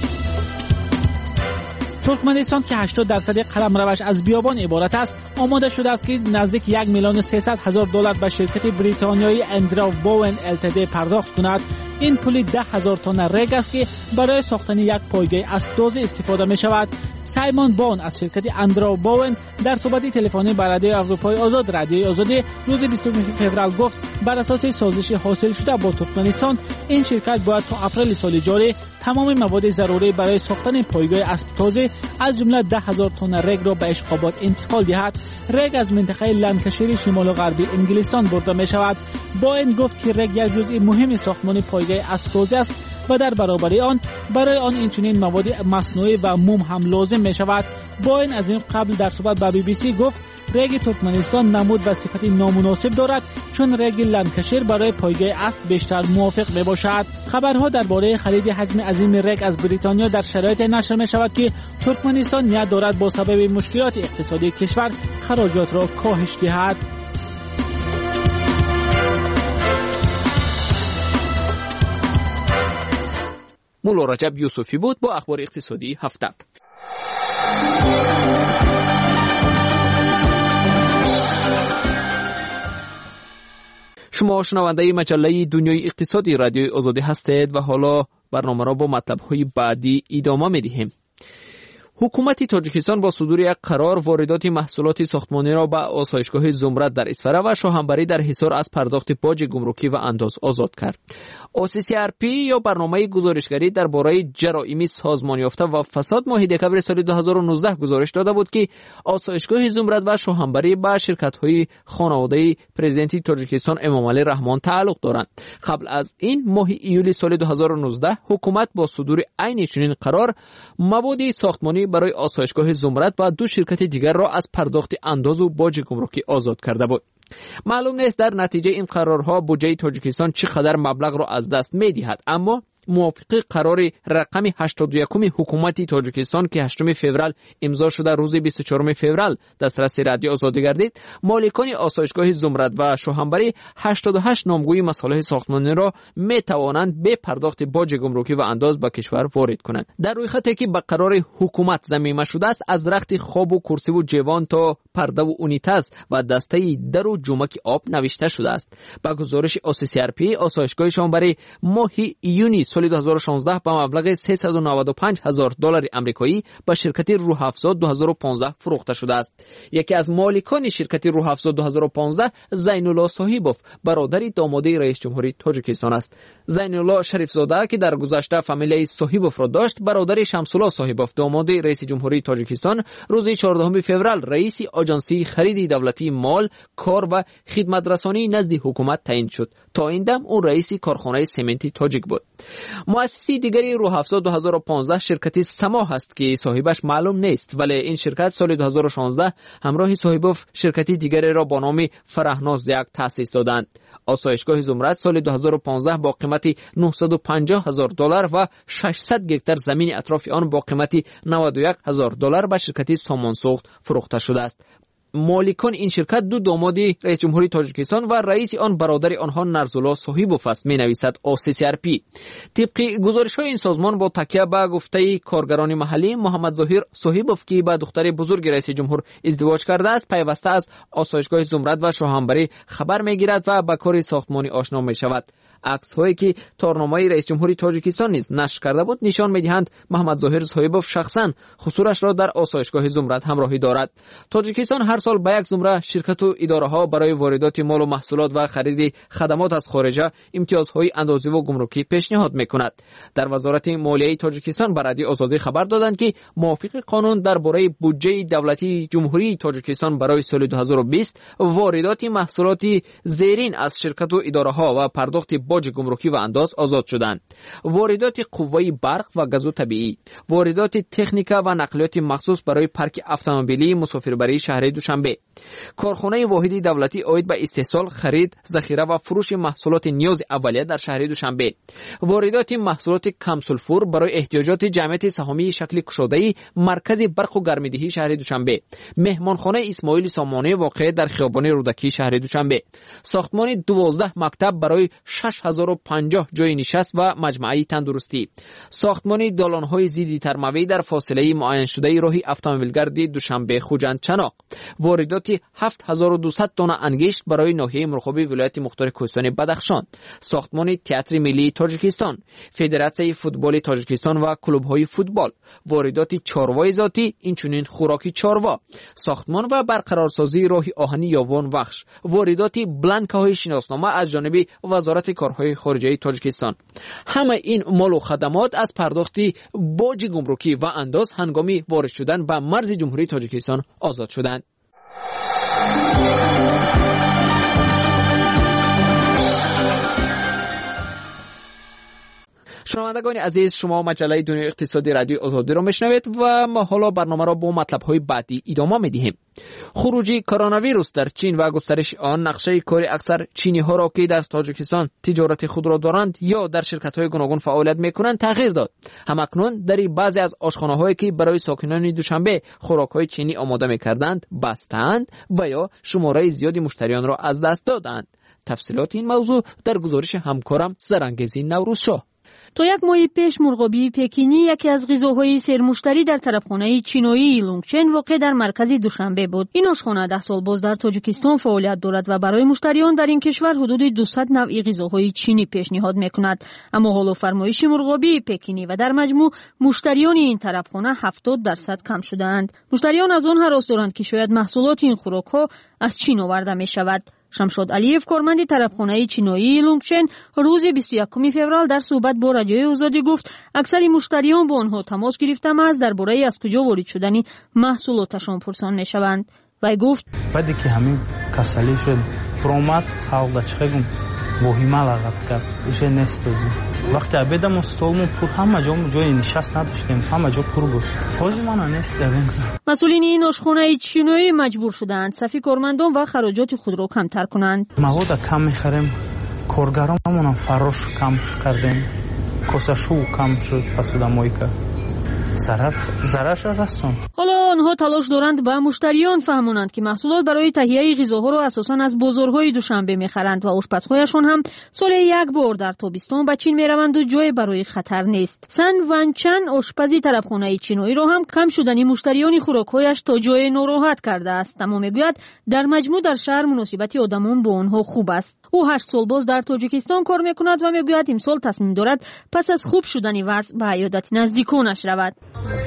ترکمنستان که هشتاد درصد قلمروش از بیابان عبارت است، آماده شده است که نزدیک یک میلیون و سیصد هزار دلار به شرکت بریتانیایی اندراو باون التد پرداخت کند. این پول ده هزار تن رگ است که برای ساختن یک پایگاه اسب‌دوزی استفاده می شود. سایمون بون از شرکت اندراو باون در صحبت تلفنی با رادیوی اروپای آزاد رادیوی آزادی روز بیست فوریه گفت بر اساس سازش حاصل شده با ترکمنستان این شرکت باید تا اپریل سال جاری تمام مواد ضروری برای ساختن پایگاه اسب‌تازی از جمله ده هزار تن رگ را به اشخابات انتقال دهد. رگ از منطقه لنکشیر شمال و غربی انگلستان برده می شود. باون گفت که رگ یک جزء مهم ساختمان پایگاه اسب‌تازی است و در برابر آن برای آن اینچنین مواد مصنوعی و موم هم لازم می شود. باون از این قبل در صحبت با بی بی سی گفت رگ ترکمنستان نمود و صفت نامناسب دارد چون رگ لنکشیر برای پایگاه اسب بیشتر موافق می باشد. خبرها درباره خرید حجم عظیم رگ از بریتانیا در شرایط نشر می شود که ترکمنستان نیت دارد با سبب مشکلات اقتصادی کشور خراجات را کاهش دهد. مولا رجب یوسفی بود با اخبار اقتصادی هفته. شما شنونده مجله دنیای اقتصادی رادیوی آزادی هستید و حالا برنامه را با مطلب‌های بعدی ادامه می‌دهیم. حکومت تاجیکستان با صدور یک قرار واردات محصولات ساختمانی را به آسایشگاه زمرد در اسفره و شاهنبری در حصار از پرداخت باج گمرکی و انداز آزاد کرد. او سی سی آر پی یا برنامه گزارشگری درباره جرایم سازمان یافته و فساد ماه دکمبر سال دو هزار و نوزده گزارش داده بود که آسایشگاه زمرد و شاهنبری به شرکت‌های خانواده پرزیدنت تاجیکستان امام علی رحمان تعلق دارند. قبل از این ماه ایولی سال دو هزار و نوزده حکومت با صدور عین چنین قرار مواد ساختمانی برای آسایشگاه زمرد و دو شرکت دیگر را از پرداخت انداز و باج گمرکی آزاد کرده بود. معلوم نیست در نتیجه این قرارها بودجه تاجیکستان چقدر مبلغ را از دست می‌دهد، اما موافق قرار رقم هشتاد و یک حکومت تاجیکستان که هشتم فوریه امضا شده روز بیست و چهارم فوریه دسترس رادیو آزادی گردید، مالکان آسایشگاه زمرد و شاهنبری هشتاد و هشت نامگوی مصالح ساختمانی را می توانند به پرداخت باج گمرکی و انداز به کشور وارد کنند. در روی خطی که به قرار حکومت ضمیمه شده است، از رخت خواب و کرسی و جوان تا پرده و اونیتاز و دسته در و جمک آب نوشته شده است. با گزارش او سی سی آر پی آسایشگاه شاهنبری ماه ایونی سال دو هزار و شانزده با مبلغ سیصد و نود و پنج هزار دلار آمریکایی به شرکت روح‌افزا دو هزار و پانزده فروخته شده است. یکی از مالکان شرکت روح‌افزا دو هزار و پانزده زین الله صاحبوف برادر داماده رئیس جمهوری تاجیکستان است. زین الله شریف زاده که در گذشته فامیلای صاحبوف را داشت، برادر شمس الله صاحبوف داماده رئیس جمهوری تاجیکستان روز چهاردهم فوریه رئیس آژانسی خرید دولتی مال، کار و خدمت رسانی نزد حکومت تعیین شد. تا این دم او رئیس کارخانه سمنتی تاجیک بود. مؤسسی دیگری روح‌افزا دو هزار و پانزده شرکت سما است که صاحبش معلوم نیست، ولی این شرکت سال دو هزار و شانزده همراه صاحبوف شرکت دیگری را با نام فرهناز یک تأسیس دادند. آسایشگاه زمرد سال دو هزار و پانزده با قیمت نهصد و پنجاه هزار دلار و ششصد گکتار زمین اطراف آن با قیمت نود و یک هزار دلار به شرکت سامانسوخت فروخته شده است. مالکان این شرکت دو داماد رئیس جمهوری تاجیکستان و رئیس آن برادر آنها نرزالله صاحبوف است، می نویسد او سی سی آر پی. طبق گزارش های این سازمان با تکیه به گفته کارگران محلی، محمد ظاهر صاحبوف که با دختر بزرگ رئیس جمهور ازدواج کرده است، پیوسته از آسایشگاه زمرد و شاهنبری خبر می گیرد و به کار ساختمانی آشنا می شود. عکس‌هایی که تارنامه رئیس جمهوری تاجیکستان نیز نشر کرده بود نشان می‌دهند محمد ظاهر صاحبوف شخصاً خسورش را در آسایشگاه زمرد همراهی دارد. تاجیکستان هر سال به یک زمره شرکت و اداره‌ها برای واردات مال و محصولات و خرید خدمات از خارج امتیازهای اندازی و گمرکی پیشنهاد می‌کند. در وزارت مالیه تاجیکستان به رادیو آزادی خبر دادند که موافق قانون درباره بودجه دولتی جمهوری تاجیکستان برای سال دو هزار و بیست واردات محصولات زیرین از شرکت و اداره‌ها و پرداخت باج گمرکی و انداز آزاد شدند. واردات قوه برق و گاز طبیعی، واردات تکنیکا و نقلیات مخصوص برای پارک اتومبیلی مسافربری شهر دوشنبه، کارخانه واحد دولتی عاید به استحصال، خرید، ذخیره و فروش محصولات نیاز اولیه در شهر دوشنبه، واردات محصولات کم سولفور برای احتیاجات جمعیت سهامی شکل کشاده‌ای مرکز برق و گرمایدهی شهر دوشنبه، مهمانخانه اسماعیل سامانی واقع در خیابان رودکی شهر دوشنبه، ساختمان دوازده مکتب برای شش هزار و پنجاه جای نشست و مجمعه تندرستی، ساختمان دالان‌های ضد ترموی در فاصله معین شده راه اتومبیلگرد دوشنبه خوجند چناق، واردات هفت هزار و دویست دانه انگشت برای ناحیه مرغابی ولایت مختار کوهستان بدخشان، ساختمان تئاتر ملی تاجیکستان، فدراسیون فوتبال تاجیکستان و کلوب‌های فوتبال، واردات چاروا ذاتی اینچنین خوراکی چاروا، ساختمان و برقرارسازی راه آهنی یاوان بخش، واردات بلانک‌های شناسنامه از جانب وزارت کارهای خارجه تاجیکستان. همه این مال و خدمات از پرداخت باج گمرکی و انداز هنگامی وارد شدن به مرز جمهوری تاجیکستان آزاد شدند. شنوندگان عزیز، شما مجله دنیای اقتصادی رادیو آزادی را میشنوید و ما حالا برنامه را با مطلب‌های بعدی ادامه می‌دهیم. خروج کرونا ویروس در چین و گسترش آن نقشه کار اکثر چینی‌ها را که در تاجیکستان تجارت خود را دارند یا در شرکت‌های گوناگون فعالیت می‌کنند تغییر داد. همکنون در بعضی از آشخانه‌هایی که برای ساکنان دوشنبه خوراک‌های چینی آماده می‌کردند بستند و یا شماره زیادی مشتریان را از دست دادند. تفصیلات این موضوع در گزارش همکارم زرنگزی نوروزشاه. تا یک ماه پیش مرغابی پکینی یکی از غذاهای سرمشتری در طرفخانه چینایی لونگچن واقع در مرکز دوشنبه بود. این آشخانه ده سال باز در تاجیکستان فعالیت دارد و برای مشتریان در این کشور حدود دویست نوع غذاهای چینی پیشنهاد میکند. اما حالا فرمایش مرغابی پکینی و در مجموع مشتریان این طرفخانه هفتاد درصد کم شدند. مشتریان از آن هراس دارند که شاید محصولات این خوراک‌ها از چین آورده می شود. شمشاد علیف کارمند طرفخانه چینایی لونگچن روز بیست و یکم فوریه در صحبت با رادیوی آزادی گفت اکثر مشتریان با آنها تماس گرفتند از درباره از کجا وارد شدن محصولاتشان پرسان میشوند. وی گفت بعدی که همین کسلی شد پرومات خالق چخگم وهیما لغت کرد ایشه نستوزی وقتی عبیدم استولمون پر همه جا جای نشست نداشتیم همه جا پر بود حاضی من نستوزیم. مسئولین این آشخانه چینایی مجبور شدند صفی کارمندان و خراجات خود را کمتر کنند. مواد کم میخریم کارگرامون فروش کم کردیم کاسشو کم شد پسودمایی که ضرر ضررش رسوند. حالا آنها تلاش دارند به مشتریان فهمونند که محصولات برای تهیه غذاها را اساساً از بازارهای دوشنبه میخرند و آشپزهایشان هم سال یک بار در تابستان به چین میروند و جای برای خطر نیست. سن ونچن آشپزی طرفخانه چینایی را هم کم شدن مشتریان خوراکهایش تا جای ناراحت کرده است. اما میگوید در مجموع در شهر مناسبت آدمان با آنها خوب است. او هشت سال باز در تاجیکستان کار میکند و میگوید امسال تصمیم دارد پس از خوب شدن وضع به عیادت نزدیکانش رود.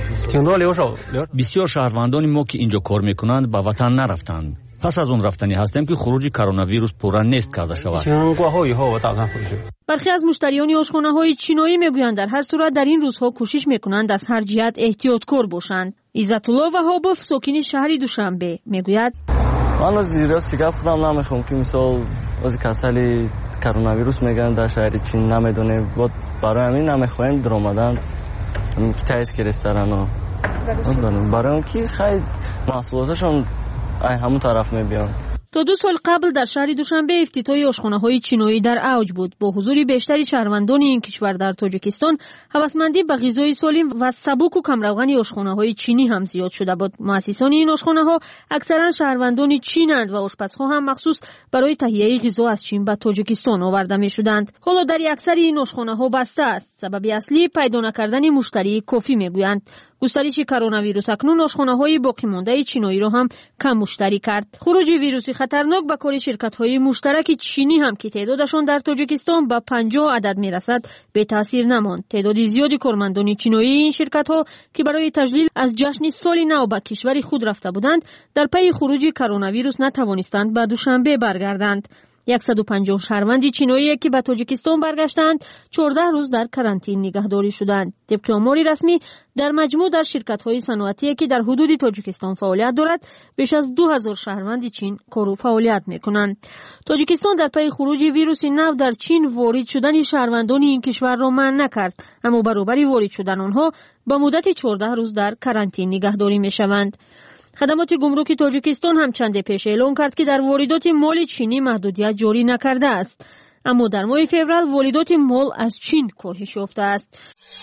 بسیار شهروندان ما که اینجا کار میکنند به وطن نرفتند. پس از اون رفتنی هستیم که خروج کرونا ویروس پورا نیست کرده شود. برخی از مشتریان آشخانه‌های چینایی میگویند در هر صورت در این روزها کوشش میکنند از هر جهت احتیاطکار باشند. عزت الله وهابوف ساکن شهر دوشنبه میگوید من از زیرا سیگار خودم نمیخوام که مثلا از کسلی کرونا ویروس میگن در شهر چین نمیدونه بود برای همین نمیخوایم در آمدن که تایید که رستوران ها برای اون که خیلی محصولاتشون همون طرف میبیان. تا دو سال قبل در شهر دوشنبه افتتاح آشخانه‌های چینایی در اوج بود. با حضور بیشتری شهروندان این کشور در تاجیکستان، هوسمندی به غذای سالم و سبک و کمروغن آشخانه‌های چینی هم زیاد شده بود. مؤسسان این آشخانه‌ها اکثرا شهروندان چینند و آشپزها هم مخصوص برای تهیه غذا از چین به تاجیکستان آورده می‌شدند. حالا در اکثر این آشخانه‌ها بسته است. سبب اصلی پیدا نکردن مشتری کافی میگویند. گسترش کرونا ویروس اکنون آشخانه‌های باقی مانده چینایی را هم کم مشتری کرد. خروج ویروسی خطرناک به کار شرکت‌های مشترک چینی هم که تعدادشان در تاجیکستان به پنجاه عدد میرسد به تاثیر نماند. تعداد زیادی کارمندان چینایی این شرکت‌ها که برای تجلیل از جشن سال نو به کشور خود رفته بودند در پی خروج کرونا ویروس نتوانستند به دوشنبه برگردند. صد و پنجاه شهروند چینایی که به تاجیکستان برگشتند چهارده روز در کرانتین نگهداری شدند. طبق آمار رسمی در مجموع در شرکت‌های صنعتی که در حدود تاجیکستان فعالیت دارد بیش از دو هزار شهروند چین کار و فعالیت می‌کنند. تاجیکستان در پی خروج ویروس نو در چین وارد شدن شهروندان این کشور را منع نکرد، اما برابر وارد شدن آنها به مدت چهارده روز در کرانتین نگهداری می‌شوند. خدمات گمرک تاجیکستان هم چند پیش اعلام کرد که در واردات مال چینی محدودیت جاری نکرده است، اما در ماه فوریه واردات مال از چین کاهش یافته است.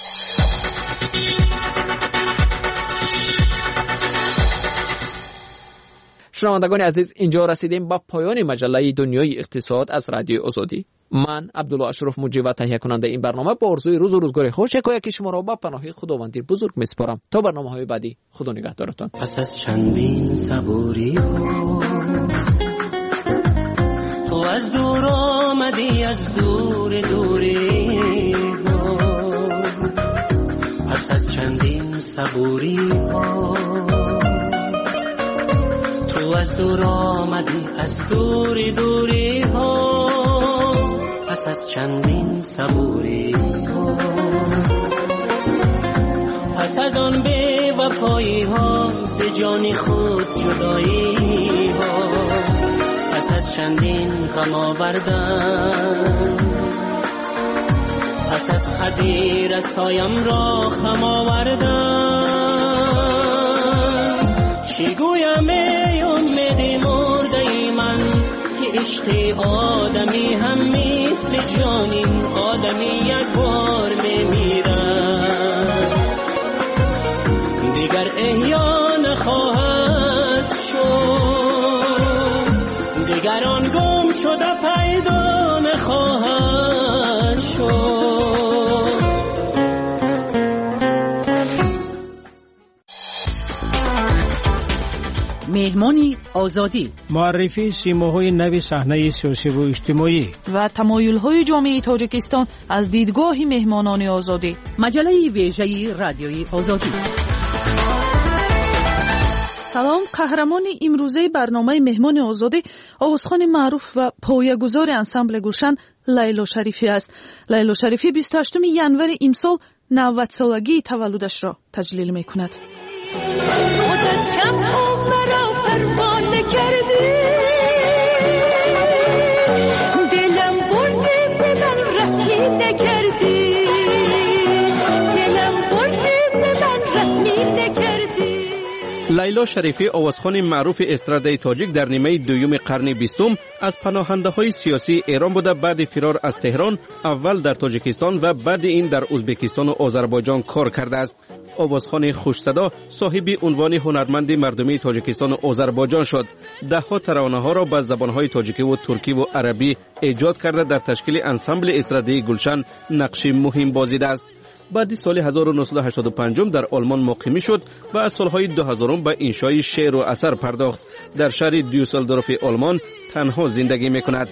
شنوندگان عزیز، اینجا رسیدیم به پایان مجله دنیای اقتصاد از رادیو آزادی. من عبدالله اشرف مجری و تهیه کننده این برنامه با آرزوی روز و روزگار خوش یکایک شما را به پناه خداوندی بزرگ میسپارم. تا برنامه‌های بعدی، خدا نگهدارتان. پس از چندین صبوری ها تو از دور آمدی، از دور دوری ها. پس از چندین صبوری ها تو از دور آمدی، از دور دوری ها. پس از چندین صبوری ها، پس از آن بی وفایی ها، ز جان خود جدایی ها. پس از چندین غم آوردن، پس از خدی رسایم را خم آوردن. چی گویم ای امید مرده ای من که عشق آدمی هم مثل جانین، آدمی یک بار میمیرد دیگر احیا نخواهد شد، دیگر آن گم شده پیدا نخواهد شد. مهمانی آزادی، معرفی سیماهای نوی صحنه سیاسی و اجتماعی و تمایل‌های جامعه تاجیکستان از دیدگاه مهمانان آزادی. مجله ویژه رادیوی آزادی. سلام. قهرمان امروزه برنامه مهمان آزادی آوازخوان معروف و پایه‌گذار انسامبل گلشن لیلا شریفی است. لیلا شریفی بیست و هشتم ژانویه امسال نود سالگی تولدش را تجلیل می‌کند. کردی دلم بردی به من رحمی نکردی، دلم بردی به من رحمی نکردی. لیلا شریفی آوازخوان معروف استرادای تاجیک در نیمه دوم قرن بیستم از پناهنده های سیاسی ایران بوده. بعد فرار از تهران اول در تاجیکستان و بعد این در ازبکستان و آذربایجان کار کرده است. آوازخوان خوش‌صدا صاحب عنوان هنرمند مردمی تاجیکستان و آذربایجان شد. ده ها ترانه ها را به زبان‌های تاجیکی و ترکی و عربی ایجاد کرده در تشکیل انسامبل استرادای گلشن نقش مهم بازیده است. بعد سال هزار و نهصد و هشتاد و پنج در آلمان مقیمی شد و از سالهای دو هزار به انشای شعر و اثر پرداخت. در شهر دیوسلدورف آلمان تنها زندگی می‌کند.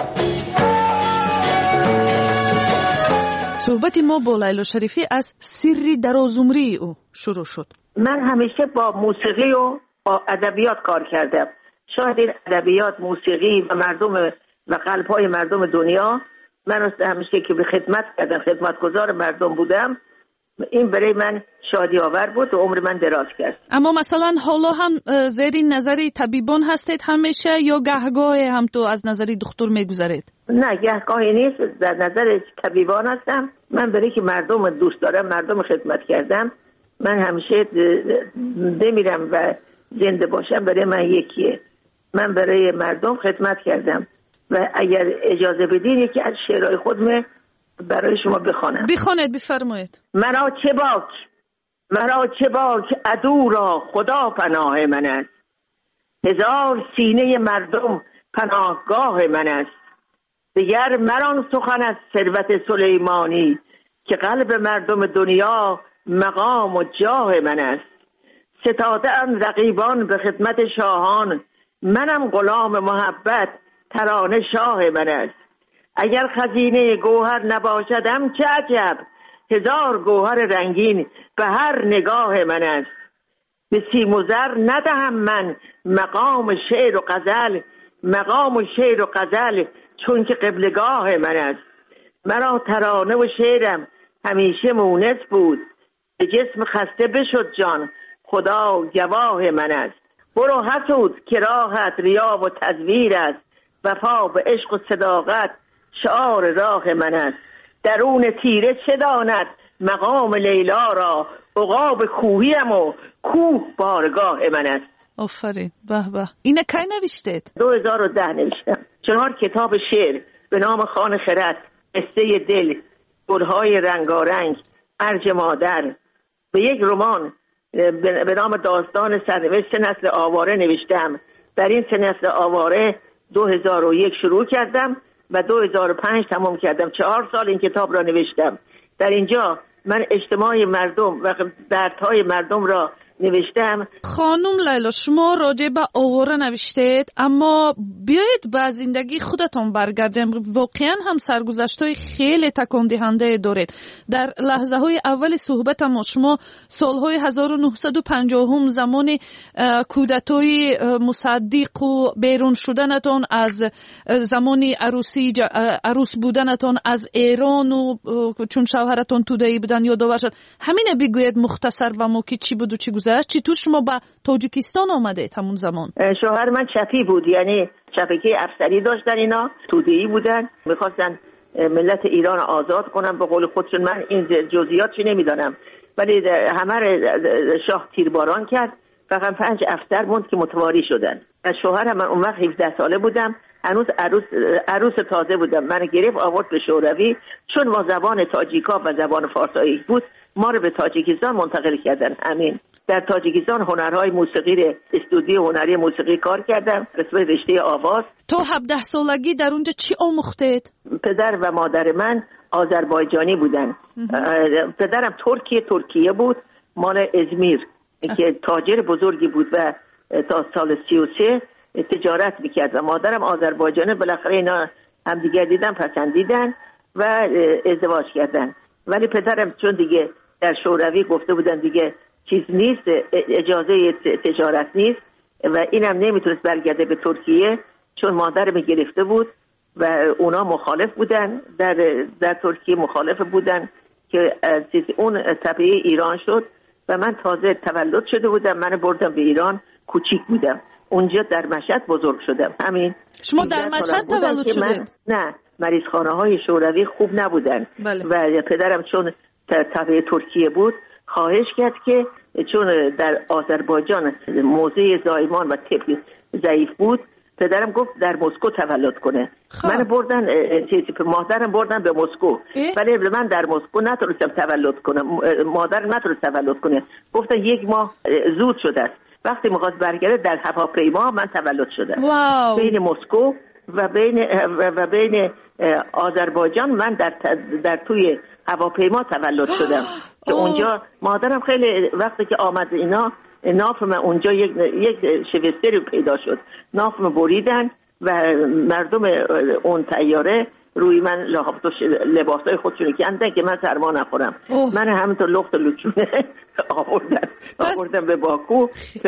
صحبت ما با لیلا شریفی از سری درازعمری او شروع شد. من همیشه با موسیقی و با ادبیات کار کردم. شاید این ادبیات، موسیقی و مردم و قلب‌های مردم دنیا من همیشه که به خدمت کردم، خدمتگزار مردم بودم، این برای من شادی آور بود و عمر من دراز کرد. اما مثلا حالا هم زیر نظر طبیبان هستید همیشه یا گهگاه هم تو از نظر دکتر میگذارید؟ نه، گهگاهی نیست، در نظر طبیبان هستم. من برای که مردم دوست دارم، مردم خدمت کردم، من همیشه بمیرم و زنده باشم برای من یکیه. من برای مردم خدمت کردم و اگر اجازه بدین یکی از شعرهای خودم برای شما بخوانم. بخوانید، بفرمایید. مرا چه باک، مرا چه باک عدو را خدا پناه من است. هزار سینه مردم پناهگاه من است. دیگر مران سخن از ثروت سلیمانی که قلب مردم دنیا مقام و جاه من است. ستاده ام رقیبان به خدمت شاهان، منم غلام محبت ترانه شاه من است. اگر خزینه گوهر نباشدم چه عجب، هزار گوهر رنگین به هر نگاه من است. به سیم و زر ندهم من مقام شعر و غزل، مقام و شعر و غزل چون که قبلگاه من است. مرا ترانه و شعرم همیشه مونس بود، به جسم خسته بشد جان خدا گواه من است. برو حسود که راحت ریا و تزویر است، وفا به عشق و صداقت شعار راه من است. درون تیره چه داند مقام لیلا را، عقاب کوهیم و کوه بارگاه من است. آفرین. به به. اینه کی نوشتید؟ دو هزار و ده نوشتم. چهار کتاب شعر به نام خان خرد، قصه دل، گلهای رنگارنگ، ارج مادر. به یک رمان به نام داستان سرنوشت نسل آواره نوشتم. در این سه نسل آواره دو هزار و یک شروع کردم و دو هزار و پنج تمام کردم. چهار سال این کتاب را نوشتم. در اینجا من اجتماع مردم و دردهای مردم را نوشتم. خانم لیلا، شما راجع به آواره نوشتید، اما بیایید به زندگی خودتون برگردیم. واقعا هم سرگذشت‌های خیلی تکان دهنده دارید. در لحظه های اول صحبت ما شما سالهای هزار و نهصد و پنجاه هم زمان کودتای مصدق و بیرون شدنتون از زمانی عروسی عروس بودنتون از ایران و چون شوهرتون توده‌ای بودن یادآور شد. همین بگوید مختصر و ما که چی بود و چی گذشت. چطور شما به تاجیکستان آمدید همون زمان؟ شوهر من چپی بود، یعنی چپکی افسری داشتن، اینا توده‌ای بودن، میخواستن ملت ایران آزاد کنن به قول خودشون. من این جزئیات چی نمیدانم، ولی همه شاه تیرباران کرد. فقط پنج افسر موند که متواری شدن. از شوهرم من اون وقت هفده ساله بودم، هنوز عروس عروس تازه بودم. من گرفت آورد به شوروی، چون ما زبان تاجیکا و زبان فارسی بود ما رو به تاجیکستان منتقل کردن. همین در تاجیکستان هنرهای موسیقی، استودیو هنری موسیقی کار کردم، قسمت رشته آواز. تو هفده سالگی در اونجا چی آموختید؟ پدر و مادر من آذربایجانی بودن. پدرم ترکیه ترکیه بود، مال ازمیر که تاجر بزرگی بود و تا سال سی و سه تجارت میکرد و مادرم آذربایجانی. بالاخره اینا هم دیگر دیدن، پسندیدن و ازدواج کردن. ولی پدرم چون دیگه در شوروی گفته بودن دیگه چیز نیست، اجازه تجارت نیست و اینم نمیتونست برگرده به ترکیه، چون مادرم گرفته بود و اونا مخالف بودن، در در ترکیه مخالف بودن که چیز اون تبعه ایران شد و من تازه تولد شده بودم. من بردم به ایران، کوچیک بودم، اونجا در مشهد بزرگ شدم. همین. شما در مشهد تولد شدید؟ نه، مریضخانه های شوروی خوب نبودن. بله. و پدرم چون تبع ترکیه بود خواهش کرد که چون در آذربایجان موضع زایمان و طب ضعیف بود، پدرم گفت در مسکو تولد کنه. خواه. من بردن چیزی مادرم بردن به مسکو، ولی من در مسکو نتونستم تولد کنم. مادر نتونست تولد کنه، گفتن یک ماه زود شده است. وقتی می‌خواست برگرده در هواپیما من تولد شدم. واو. بین مسکو و بین و بین آذربایجان من در در توی هواپیما تولد شدم که اونجا مادرم خیلی وقتی که آمد اینا نافم اونجا یک یک شوستری پیدا شد، نافم بریدن و مردم اون طیاره روی من لباسای خودشون کندن که من سرما نخورم. اوه. من همینطور لخت لچونه آوردن آوردن به باکو.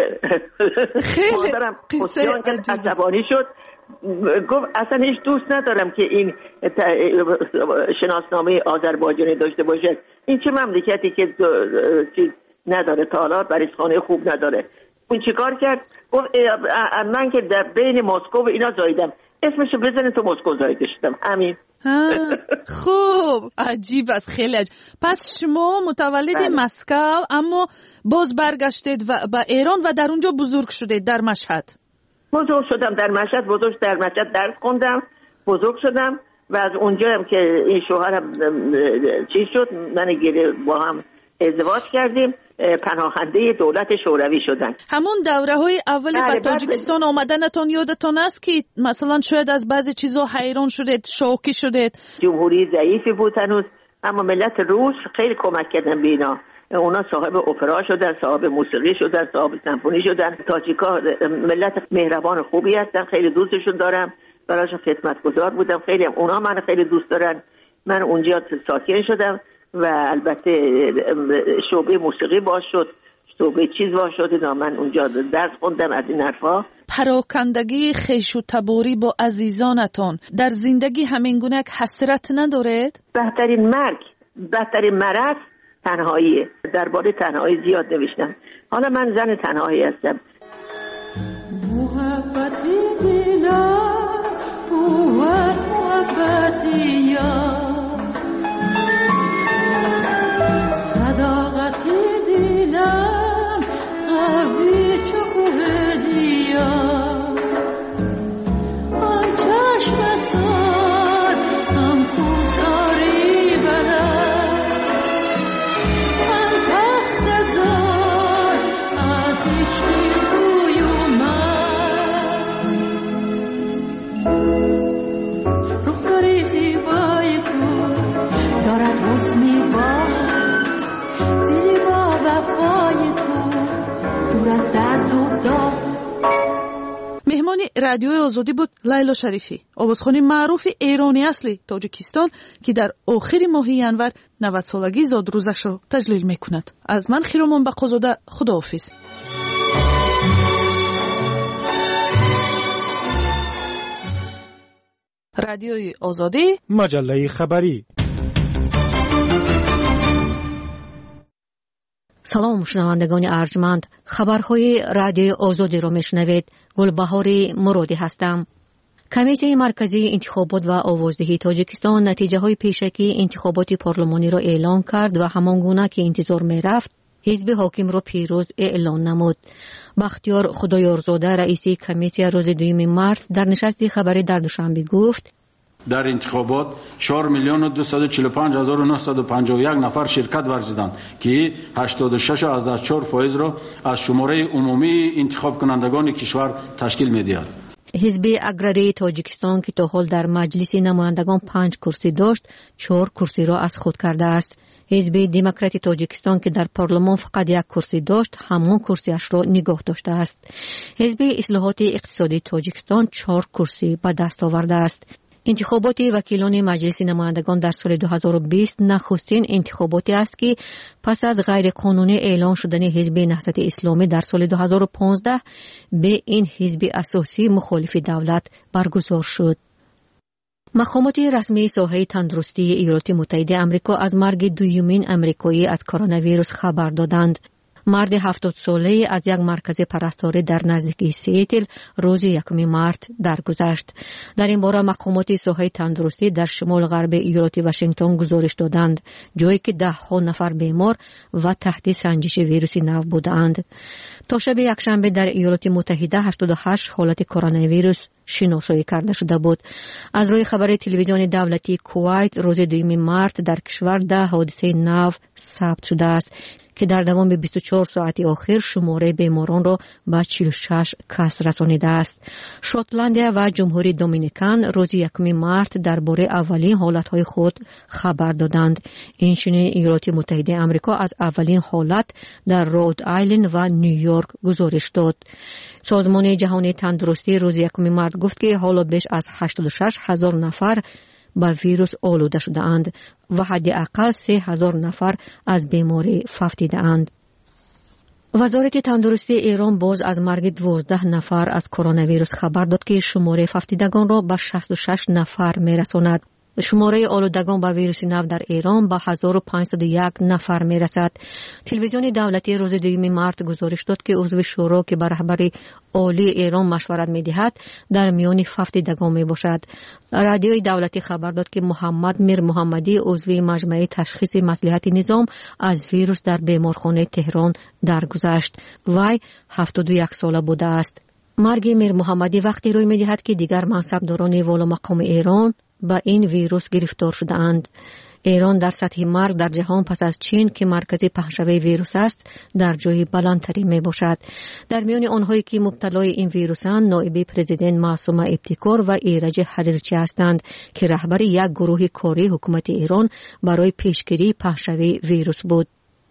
مادرم خودشون که عصبانی شد، گفت اصلا هیچ دوست ندارم که این شناسنامه آذربایجانی داشته باشه. این چه مملکتی که چیز نداره، طالات بریزخانه خوب نداره. اون چیکار کرد؟ گفت من که در بین مسکو و اینا زاییدم، اسمشو بزنه تو مسکو زایده شدم. همین. خوب، عجیب است، خیلی عجیب. پس شما متولد بله. مسکو، اما باز برگشتید و به ایران و در اونجا بزرگ شدید در مشهد. بزرگ شدم در مشهد، بزرگ در مشهد درس خوندم، بزرگ شدم و از اونجا هم که این شوهرم چی شد، من گیره با هم ازدواج کردیم، پناهنده دولت شوروی شدن. همون دوره های اول به تاجیکستان آمدنتون یادتون است که مثلا شاید از بعضی چیزا حیران شدید، شوکی شدید؟ جمهوری ضعیفی بود هنوز، اما ملت روس خیلی کمک کردن به اینا. اونا صاحب اپرا شدن، صاحب موسیقی شدن، صاحب سمفونی شدن. تاجیکا ملت مهربان خوبی هستن، خیلی دوستشون دارم، براشون خدمتگزار بودم. خیلی اونا من خیلی دوست دارن. من اونجا ساکن شدم و البته شعبه موسیقی باز شد، شعبه چیز باز شد. من اونجا درس خوندم از این حرفا. پراکندگی خویش و تباری با عزیزانتان در زندگی همین گونه حسرت ندارید؟ بهترین مرگ، بهترین مرض تنهاییه. درباره تنهایی زیاد نوشتم. حالا من زن تنهایی هستم. محبتی دلم قوت محبتی یار، صداقتی دلم قوی چو کوه دیار، آن چشم ساد هم کوساری بلد، آن تخت زار از عشقی توی اومد، رخساری زیبای تو دارد حسنی با دلی با وفای تو دور از درد و داغ. مهمان رادیوی آزادی بود لیلا شریفی، آوازخوان معروف ایرانی اصلی تاجیکستان که در آخر ماه ینور نود سالگی زاد روزش را تجلیل میکند. از من خیرامان بقازاده، خداحافظ. رادیوی آزادی، مجله خبری. سلام شنوندگان ارجمند، خبرهای رادیوی آزادی را میشنوید. گلبهار مرادی هستم. کمیته مرکزی انتخابات و آوازدهی تاجیکستان نتیجه های پیشکی انتخابات پارلمانی را اعلام کرد و همان گونه که انتظار می رفت حزب حاکم را پیروز اعلان نمود. بختیار خدایارزاده رئیس کمیته روز دوم مارس در نشست خبری در دوشنبه گفت در انتخابات چهار میلیون و دویست و چهل و پنج هزار و نهصد و پنجاه و یک نفر شرکت ورزیدند که هشتاد و شش و چهار درصد را از شماره عمومی انتخاب کنندگان کشور تشکیل می‌دهد. حزب اگراری تاجیکستان که تا حال در مجلس نمایندگان پنج کرسی داشت، چهار کرسی را از خود کرده است. حزب دموکرات تاجیکستان که در پارلمان فقط یک کرسی داشت، همان کرسیش را نگاه داشته است. حزب اصلاحات اقتصادی تاجیکستان چهار کرسی به دست آورده است. انتخابات وکیلان مجلس نمایندگان در سال دو هزار و بیست نخستین انتخاباتی است که پس از غیر قانونی اعلان شدن حزب نهضت اسلامی در سال دو هزار و پانزده به این حزب اساسی مخالف دولت برگزار شد. مقامات رسمی ساحه تندرستی ایالات متحده آمریکا از مرگ دومین آمریکایی از کرونا ویروس خبر دادند. مرد هفتاد ساله از یک مرکز پرستاری در نزدیکی سیاتل روز یکم مارس درگذشت. در این باره مقامات ساحه تندرستی در شمال غرب ایالات واشنگتن گزارش دادند، جایی که ده ها نفر بیمار و تحت سنجش ویروس نو بودند. تا شب یکشنبه در ایالات متحده هشتاد و هشت حالت کرونا ویروس شناسایی کرده شده بود. از روی خبر تلویزیون دولتی کویت روز دوم مارس در کشور ده حادثه نو ثبت شده است که در دوام بیست و چهار ساعت آخر شماره بیماران را به چهل و شش کس رسانیده است. شوتلندیا و جمهوری دومینیکن روز یکم مارس درباره اولین حالتهای خود خبر دادند. اینچنین ایالات متحده آمریکا از اولین حالت در رود آیلند و نیویورک گزارش داد. سازمان جهانی تندرستی روز یکم مارس گفت که حالا بیش از هشتاد و شش هزار نفر با ویروس آلوده شده اند و حداقل سه هزار نفر از بیماری ففتیده اند. وزارت تندرستی ایران باز از مرگ دوازده نفر از کرونا ویروس خبر داد که شماره ففتیدگان را به شصت و شش نفر میرساند. شماره آلودگان با ویروس نو در ایران به هزار و پانصد و یک نفر می رسد. تلویزیون دولتی روز دوم مارس گزارش داد که عضو شورا که به رهبری عالی ایران مشورت می دهد در میان ففتیدگان می باشد. رادیوی دولتی خبر داد که محمد میر محمدی عضو مجمع تشخیص مصلحت نظام از ویروس در بیمارخانه تهران درگذشت. وی هفتاد و یک ساله بوده است. مرگ میر محمدی وقتی روی می دهد که دیگر منصبداران والا مقام ایران با این ویروس گرفتار شده اند. ایران در سطح مرگ در جهان پس از چین که مرکز پهن‌شوی ویروس است در جای بلندتری می باشد. در میان آنهایی که مبتلای این ویروسند نایب پرزیدنت معصومه ابتکار و ایرج حریرچی هستند که رهبر یک گروه کاری حکومت ایران برای پیشگیری پهن‌شوی ویروس بود.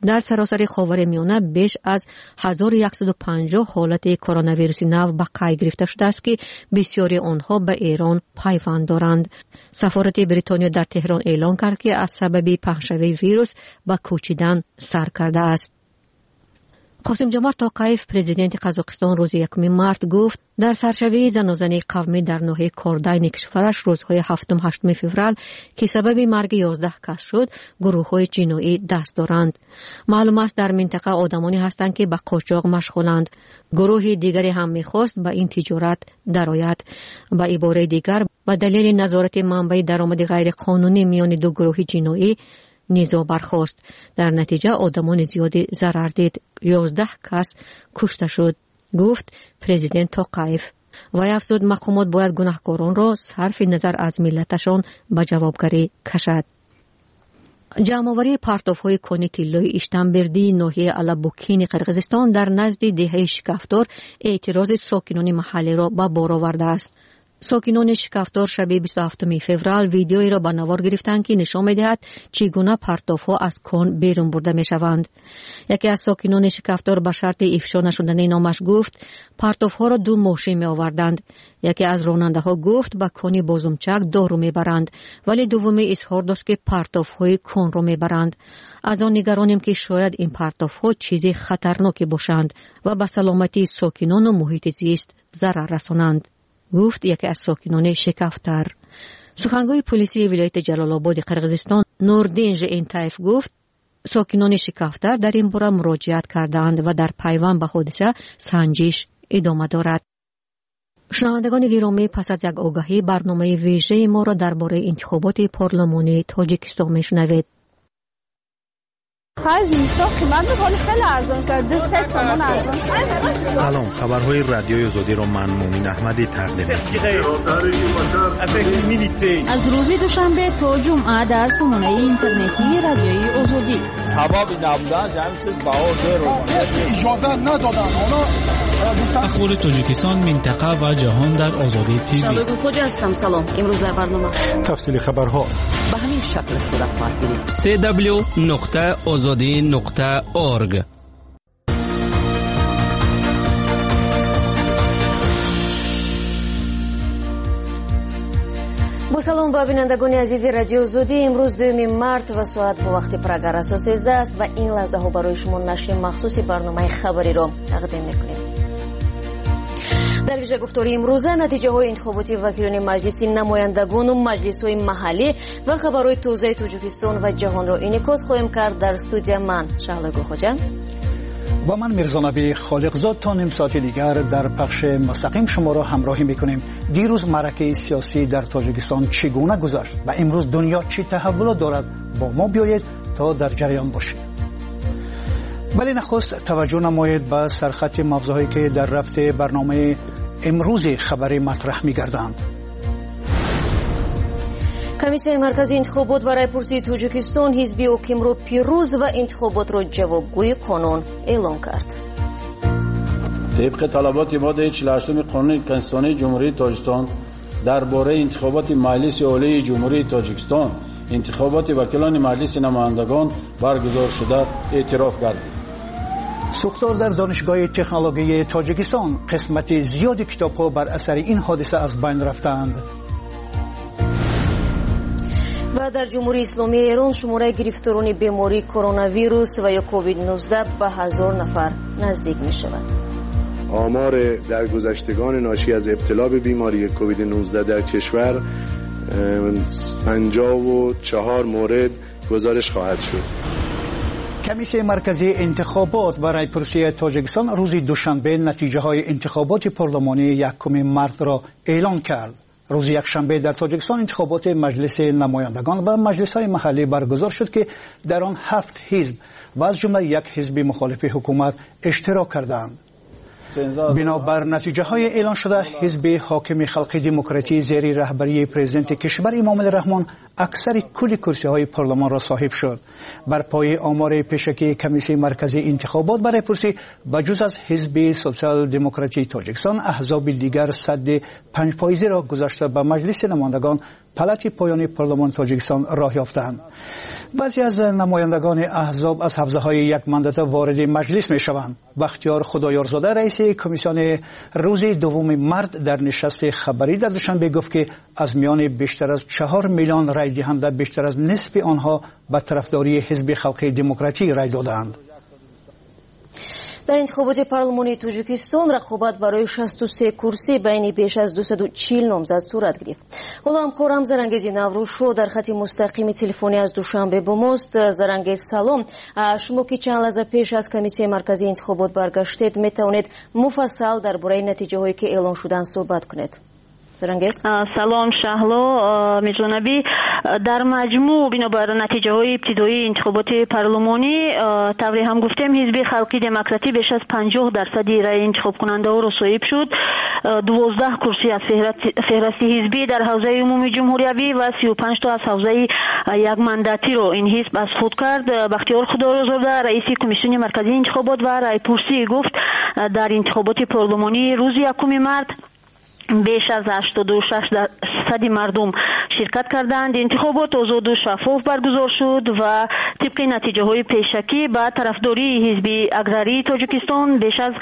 در سراسر خاورمیانه بیش از هزار و صد و پنجاه حالت کرونا ویروس نو به قید گرفته شده است که بسیاری آنها به ایران پیوند دارند. سفارت بریتانیا در تهران اعلام کرد که از سبب پخش‌شوی ویروس به کوچیدن سر کرده است. قاسم جمال توقیف پرزیدنت قزاقستان روز یکم مارت گفت در سرشوی زنازنی قومی در ناحیه کردین کشورش روزهای هفتم هشتم فوریه که سبب مرگ یازده کس شد گروه‌های جنایی دست دارند. معلوم است در منطقه آدمانی هستند که به قاچاق مشغولند. گروه دیگری هم می‌خواست به این تجارت درآید. به عبارت دیگر به دلیل نظارت منبع درآمد غیر قانونی میان دو گروه جنایی نیزا برخاست. در نتیجه آدمان زیادی ضرر دید. یازده کس کشته شد، گفت پرزیدنت توقیف. وی افزود مقامات باید گناهکاران را صرف نظر از ملتشان به جوابگری کشد. جمع‌آوری پرتاب‌های کانی طلای اشتنبردی ناحیه الابوکین قرقیزستان در نزد دهه شکفتار اعتراض ساکنان محلی را به بار آورده است. ساکنان شکفتار شب بیست و هفتم فوریه ویدیویی را به نوار گرفتند که نشان می‌دهد چگونه پرتاب‌ها از کان بیرون برده می‌شوند. یکی از ساکنان شکفتار به شرط افشا نشدن نامش گفت پرتاب‌ها را دو ماشین می‌آوردند. یکی از راننده‌ها گفت به کان بازمچک دارو می‌برند، ولی دومی اظهار داشت که پرتاب‌های کان را می‌برند. از آن نگرانیم که شاید این پرتاب‌ها چیزی خطرناکی باشند و به سلامتی ساکنان و محیط زیست ضرر رسانند، گفت یکی از ساکنان شکفتر. سخنگوی پلیسی ولایت جلال آباد قرقیزستان نوردین ژینتایف گفت ساکنان شکفتر در این باره مراجعت کردند و در پیوند به حادثه سنجش ادامه دارد. شنوندگان گرامی، پس از یک آگاهی برنامه ویژه ما را درباره انتخابات پارلمانی تاجیکستان میشنوید. سلام، خبرهای رادیوی آزادی را من مومن احمدی تقدیم می‌کنم. از روز دوشنبه تا جمعه در سامانه اینترنتی رادیوی آزادی. سبب نبودن جمعیت بهادر رو اجازه ندادن. اخبار تاجیکستان، منطقه و جهان در آزادی تیوی. شبگو خوجا هستم. سلام. امروز در برنامه تفصیل خبرها به همین شکل صورت خواهد سی دبلیو نقطه آزادی نقطه اورگ. با سلام با بینندگان عزیز رادیو آزادی. امروز دوم مارت و ساعت با وقت پرگار سیزده است و این لحظه ها برای شما نشر مخصوص برنامه خبری را تقدیم میکنیم. در ویژه گفتاری امروزه نتیجه های انتخاباتی وکیلان مجلس نمایندگان و مجلس های محلی و خبرهای توزیع تاجیکستان و جهان را انعکاس خواهیم کرد. در استودیو من شهلگو خوجا و من میرزانبی خالقزاد تا نیم ساعت دیگر در پخش مستقیم شما را همراهی میکنیم. دیروز معرکه سیاسی در تاجیکستان چگونه گذشت و امروز دنیا چه تحولات دارد؟ با ما بیایید تا در جریان باشید. ولی نخست توجه نمایید به سرخط موضوعی که در رفت برنامه امروز خبری مطرح می‌گردند. کمیسیون مرکزی انتخابات و رایپرسی تاجیکستان حزب حاکم را پیروز و انتخابات را جوابگوی قانون اعلام کرد. طبق طلبات ماده چهل و هشت قانون کنستیتوسیونی جمهوری تاجیکستان درباره انتخابات مجلس عالی جمهوری تاجیکستان، انتخابات وکیلان مجلس نمایندگان برگزار شده اعتراف کرد. سوختار در دانشگاه تکنولوژی تاجیکستان، قسمت زیاد کتاب‌ها بر اثر این حادثه از بین رفتند. و در جمهوری اسلامی ایران شماره گرفتاران بیماری کرونا ویروس و یا کووید نوزده به هزار نفر نزدیک می شود. آمار درگذشتگان ناشی از ابتلا به بیماری کووید نوزده در کشور پنجاه و چهار مورد گزارش خواهد شد. کمیسیون مرکزی انتخابات و رایپرسی تاجیکستان روز دوشنبه نتیجه های انتخابات پارلمانی یکم مارت را اعلان کرد. روز یکشنبه در تاجیکستان انتخابات مجلس نمایندگان و مجلس های محلی برگزار شد که در آن هفت حزب و از جمله یک حزب مخالف حکومت اشتراک کردند. بنابر نتیجه های اعلان شده، حزب حاکم خلق دموکراتی زیر رهبری پرزیدنت کشور امام الرحمن اکثر کل کرسی های پارلمان را صاحب شد. بر پای آمار پیشکی کمیسیون مرکزی انتخابات برای پرسی بجز از حزب سوسیال دموکراتی تاجیکستان، احزاب دیگر صد پنج پاییزی را گذاشته به مجلس نمایندگان پلات پایانی پارلمان تاجیکستان راه یافتند. بعضی از نمایندگان احزاب از حوزه‌های یک ماندات وارد مجلس می‌شوند. بختیار خدایارزاده رئیس کمیسیون روز دوم مارت در نشست خبری در دوشنبه گفت که از میان بیشتر از چهار میلیون رای دهنده بیشتر از نصف آنها به طرفداری حزب خلق دموکراتیک رای دادند. در انتخابات پارلمانی تاجیکستان رقابت برای شصت و سه کرسی بین بیش از دویست و چهل نامزد صورت گرفت. حالا همکارم زرنگیز نوروشو در خط مستقیم تلفنی از دوشنبه با ماست. زرنگیز سلام، شما که چند لحظه پیش از کمیسیون مرکزی انتخابات برگشتید میتوانید مفصل درباره نتیجه هایی که اعلام شدن صحبت کنید؟ زرنگیز سلام شهلو میزونبی، در مجموع بنابر نتیجه های ابتدایی انتخابات پارلمانی طوری هم گفتیم حزب خلقی دموکراتی بیش از پنجاه درصد رای انتخاب کننده ها را صاحب شد. دوازده کرسی از فهرست حزبی در حوزه عمومی جمهوریوی و سی و پنج تا از حوزه یک مانداتی را این حزب از خود کرد. بختیار خدایارزاده رئیس کمیسیون مرکزی انتخابات و رای پرسی گفت در انتخابات پارلمانی روز یکم مارت بیش از هشتاد و شش درصد مردم شرکت کردند. انتخابات آزاد و شفاف برگزار شد و طبق نتیجه های پیشکی به طرفداری حزب اگراری تاجیکستان بیش از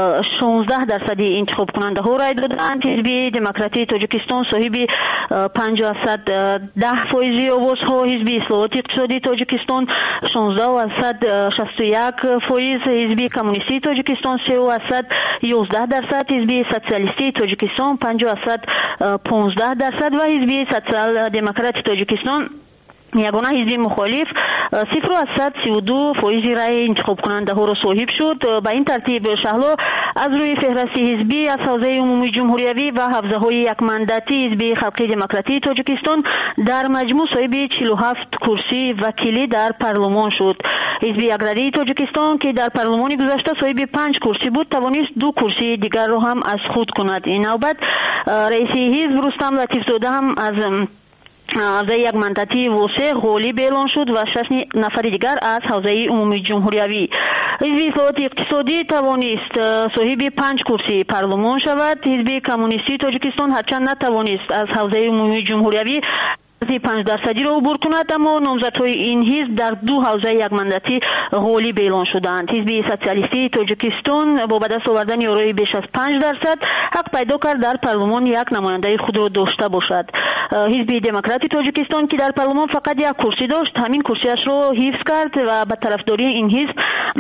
شانزده درصد انتخاب کننده ها رای دادند. حزب دموکراتی تاجیکستان صاحب پنجاه درصد ده فایزی آواز ها، حزب اصلاحات اقتصادی تاجیکستان شانزده درصد شصت و یک فایز، حزب کمونیستی تاجیکستان سه درصد یازده درصد، حزب سوسیالیستی تاجیکستان پنجاه درصد پانزده درصد و حزب سوسیال دموکرات تاجیکستان یگانه حزب مخالف صفر درصد سی و دو فایز رای انتخاب کننده ها را صاحب شد. به این ترتیب شهلا از روی فهرست حزبی از حوزه عمومی جمهوریوی و حوزه های یک مانداتی حزب خلق دموکراتی تاجیکستان در مجموع صاحب چهل و هفت کرسی وکیلی در پارلمان شد. حزب اگراری تاجیکستان که در پارلمان گذشته صاحب پنج کرسی بود توانست دو کرسی دیگر را هم از خود کند. این نوبت رئیس حزب رستم لطیفزاده هم از حوزه یک مانداتی وسع غالب اعلان شد و شش نفر دیگر از حوزه عمومی جمهوریوی. حزب اصلاحات اقتصادی توانست صاحب پنج کرسی پارلمان شود. حزب کمونیستی تاجیکستان هرچند نتوانست از حوزه عمومی جمهوریوی پنج درصدی را عبور کند، اما نامزدهای این حزب در دو حوزه یک مانداتی غالب اعلان شدند. حزب سوسیالیستی تاجیکستان با به دست آوردن یاروی بیش از پنج درصد حق پیدا کرد در پارلمان یک نماینده خود را داشته باشد. حزب دموکراتی تاجیکستان که در پارلمان فقط یک کرسی داشت همین کرسیش را حفظ کرد و به طرفداری این حزب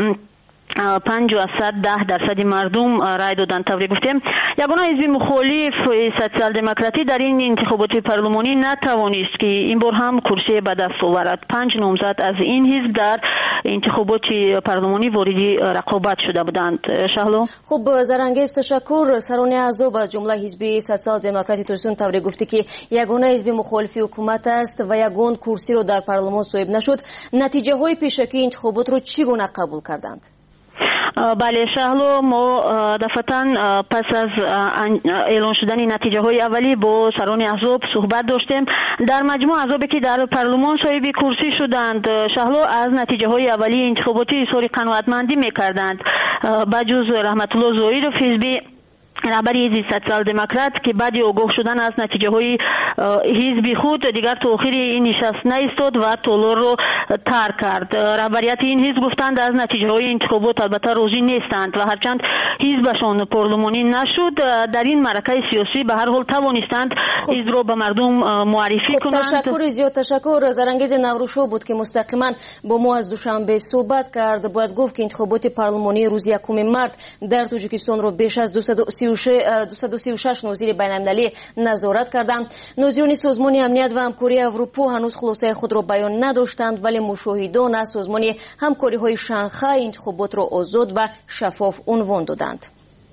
پنج درصد ده درصد مردم رای دادند. طوری گفتیم یگانه حزب مخالف سوسیال دموکراتی در این انتخابات پارلمانی نتوانست که این بار هم کرسی به دست آورد. پنج نامزد از این حزب در انتخابات پارلمانی وارد رقابت شده بودند. شهلا خب زرنگیز تشکر. سران احزاب از جمله حزب سوسیال دموکراتی تاجیکستان طوری گفته که یگانه حزب مخالف حکومت است و یگان کرسی را در پارلمان صاحب نشد. نتیجه های پیشکی انتخابات را چگونه قبول کردند؟ بله شهلو، ما دفعتا پس از اعلان شدن نتیجه های اولی با سران احزاب صحبت داشتیم. در مجموع احزابی که در پارلمان صاحب کرسی شدند شهلو از نتیجه های اولی انتخاباتی اظهار قناعتمندی میکردند. بجز رحمت الله ظاهرов حزب رهبری حزب سوسیال دموکرات که بعد آگاه شدن از نتیجه های حزب خود دیگر تا آخر این نشست نایستاد و تالار رو ترک کرد. رهبریت این حزب گفتند از نتیجه های انتخابات البته راضی نیستند و هرچند حزبشان پارلمانی نشد در این معرکه سیاسی به هر حال توانستند حزب رو به مردم معرفی کنند. تشکر زیاد تشکر. زرنگیز نوروشو بود که مستقیما با ما از دوشنبه صحبت کرد. باید گفت که انتخابات پارلمانی روز یکم مارت در تاجیکستان رو بیش از دویست و سی دویست و سی و شش ناظر بین‌المللی نظارت کردند. ناظران سازمان امنیت و همکاری اروپا هنوز خلاصه خود را بیان نداشتند، ولی مشاهدان از سازمان همکاری‌های شانگهای انتخابات را آزاد و شفاف عنوان دادند.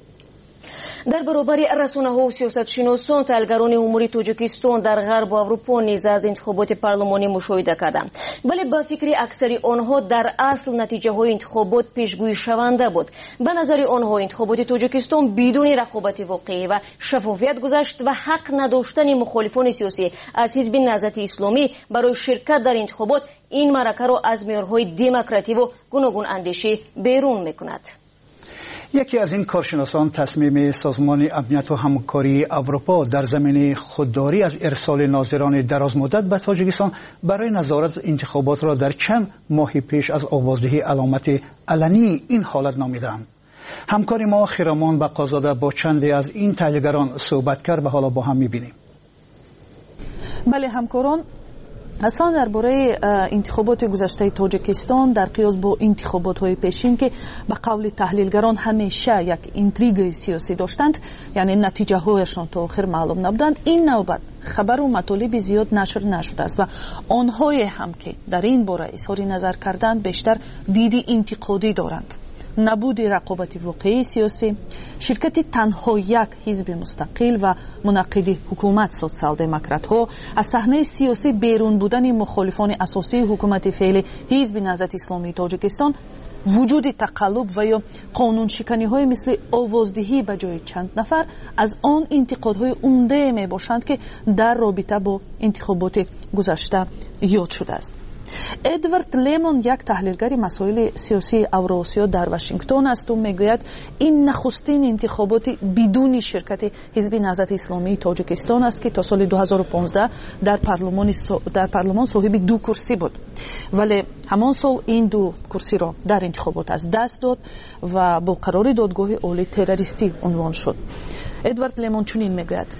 در برابر رسانه‌ها و سیاستشناسان تحلیلگران امور تاجیکستان در غرب اروپا نیز از انتخابات پارلمانی مشاهده کردند، ولی با فکر اکثر آنها در اصل نتیجه های انتخابات پیشگویی شونده بود. به نظر آنها انتخابات تاجیکستان بدون رقابت واقعی و شفافیت گذشت و حق نداشتن مخالفان سیاسی از حزب نهضت اسلامی برای شرکت در انتخابات این معرکه را از معیارهای دموکراسی و گوناگون اندیشی بیرون می‌کند. یکی از این کارشناسان تصمیم سازمان امنیت و همکاری اروپا در زمینه خودداری از ارسال ناظران دراز مدت به تاجیکستان برای نظارت انتخابات را در چند ماه پیش از آوازدهی علامت علنی این حالت نامیدند. همکار ما خیرامان بقازاده با چندی از این تحلیلگران صحبت کرد و حالا با هم می‌بینیم. بله همکاران، اصلا درباره انتخابات گذشته تاجیکستان در قیاس با انتخابات های پیشین که به قول تحلیلگران همیشه یک اینتریگ سیاسی داشتند، یعنی نتیجه هایشان تا آخر معلوم نبودند، این نوبت خبر و مطالب زیاد نشر نشده است و آنهای هم که در این باره اظهار نظر کردند بیشتر دیدی انتقادی دارند. نبود رقابت واقعی سیاسی، شرکت تنها یک حزب مستقل و منقض حکومت سوسیال دموکرات ها، از صحنه سیاسی بیرون بودن مخالفان اساسی حکومت فعلی حزب نهضت اسلامی تاجیکستان، وجود تقلب و یا قانون شکنی های مثل آوازدهی به جای چند نفر از آن انتقادهای عمده می باشند که در رابطه با انتخابات گذشته یاد شده است. ادوارد لیمون یک تحلیلگر مسائل سیاسی اوراسیا در واشنگتن است و میگوید این نخستین انتخابات بدون شرکت حزب نهضت اسلامی تاجیکستان است که تا سال دو هزار و پانزده در پارلمان در پارلمان صاحب دو کرسی بود، ولی همان سال این دو کرسی را در انتخابات از دست داد و با قرار دادگاه عالی تروریستی عنوان شد. ادوارد لیمون چنین میگوید: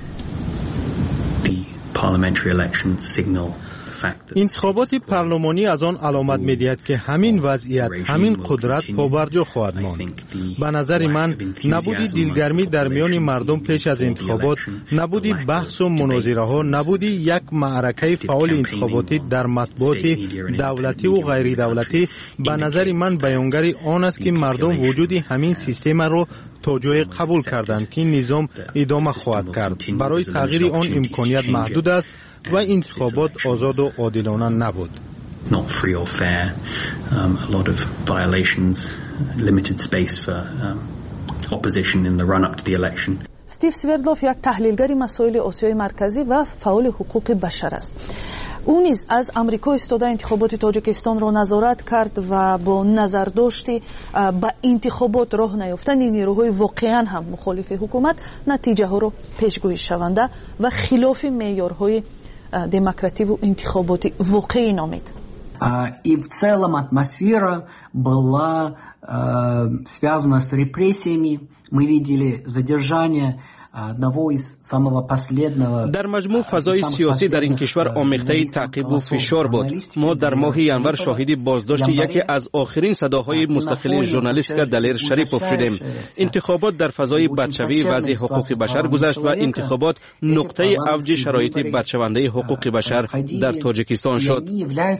انتخابات پارلمانی از آن علامت می‌دهد که همین وضعیت، همین قدرت پابرجا خواهد ماند. به نظر من نبودی دلگرمی در میان مردم پیش از انتخابات، نبودی بحث و مناظره ها، نبودی یک معرکه فعال انتخاباتی در مطبوعات دولتی و غیر دولتی، به نظر من بیانگر آن است که مردم وجود همین سیستم را تا جای قبول کردند که نظام ادامه خواهد کرد. برای تغییر آن امکانیت محدود است و انتخابات آزاد و عادلانه نبود. Not free or fair, um, a lot of violations, limited space for um, opposition in the run-up to the election. استیو سوردلوف یک تحلیلگر مسائل آسیای مرکزی و فعال حقوق بشر است. او نیز از امریکا ایستاده انتخابات تاجیکستان را نظارت کرد و با نظر داشتی به انتخابات راه نیافتن نیروهای واقعا هم مخالف حکومت نتیجه ها را پیشگویی شونده و خلاف معیارهای دموکراتی و انتخابات واقعی نامید. И в целом атмосфера была связана с репрессиями. Мы видели задержание одного из самого последнего. در مجموع فضای سیاسی در این کشور آمیخته تعقیب و فشار بود. ما در ماه ینور شاهدی بازداشت یکی از آخرین صداهای مستقل ژورنالیست دلیر شریپوف شدیم. انتخابات در فضای بدشوی وضع حقوق بشر گذشت و انتخابات نقطه اوج شرایط بدشونده حقوق بشر در تاجیکستان شد.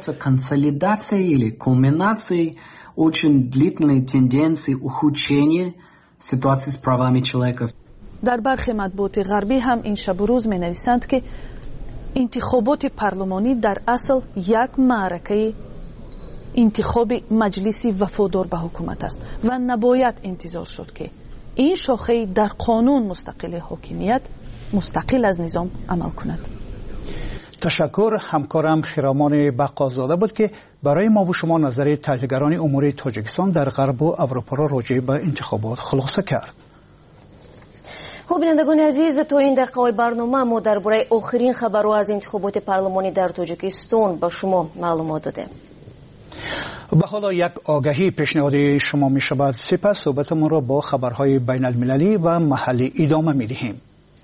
очень длительной тенденции ухудшения ситуации с правами человека. در برخی مطبوعات غربی هم این شب و روز می نویسند که انتخابات پارلمانی در اصل یک معرکه انتخاب مجلسی وفادار به حکومت است و نباید انتظار شد که این شاخه در قانون مستقل حاکمیت مستقل از نظام عمل کند. تشکر. همکارم خیرامان بقازاده بود که برای ما و شما نظر تحلیلگران امور تاجیکستان در غرب و اروپا را راجع به انتخابات خلاصه کرد. خب بینندگان عزیز، تا این دقیقه برنامه ما درباره آخرین خبرها از انتخابات پارلمانی در تاجیکستان به شما معلومات دادیم. به حالا یک آگهی پیشنهاد شما می شود. سپس صحبتمون را با خبرهای بین المللی و محلی ادامه می دهیم.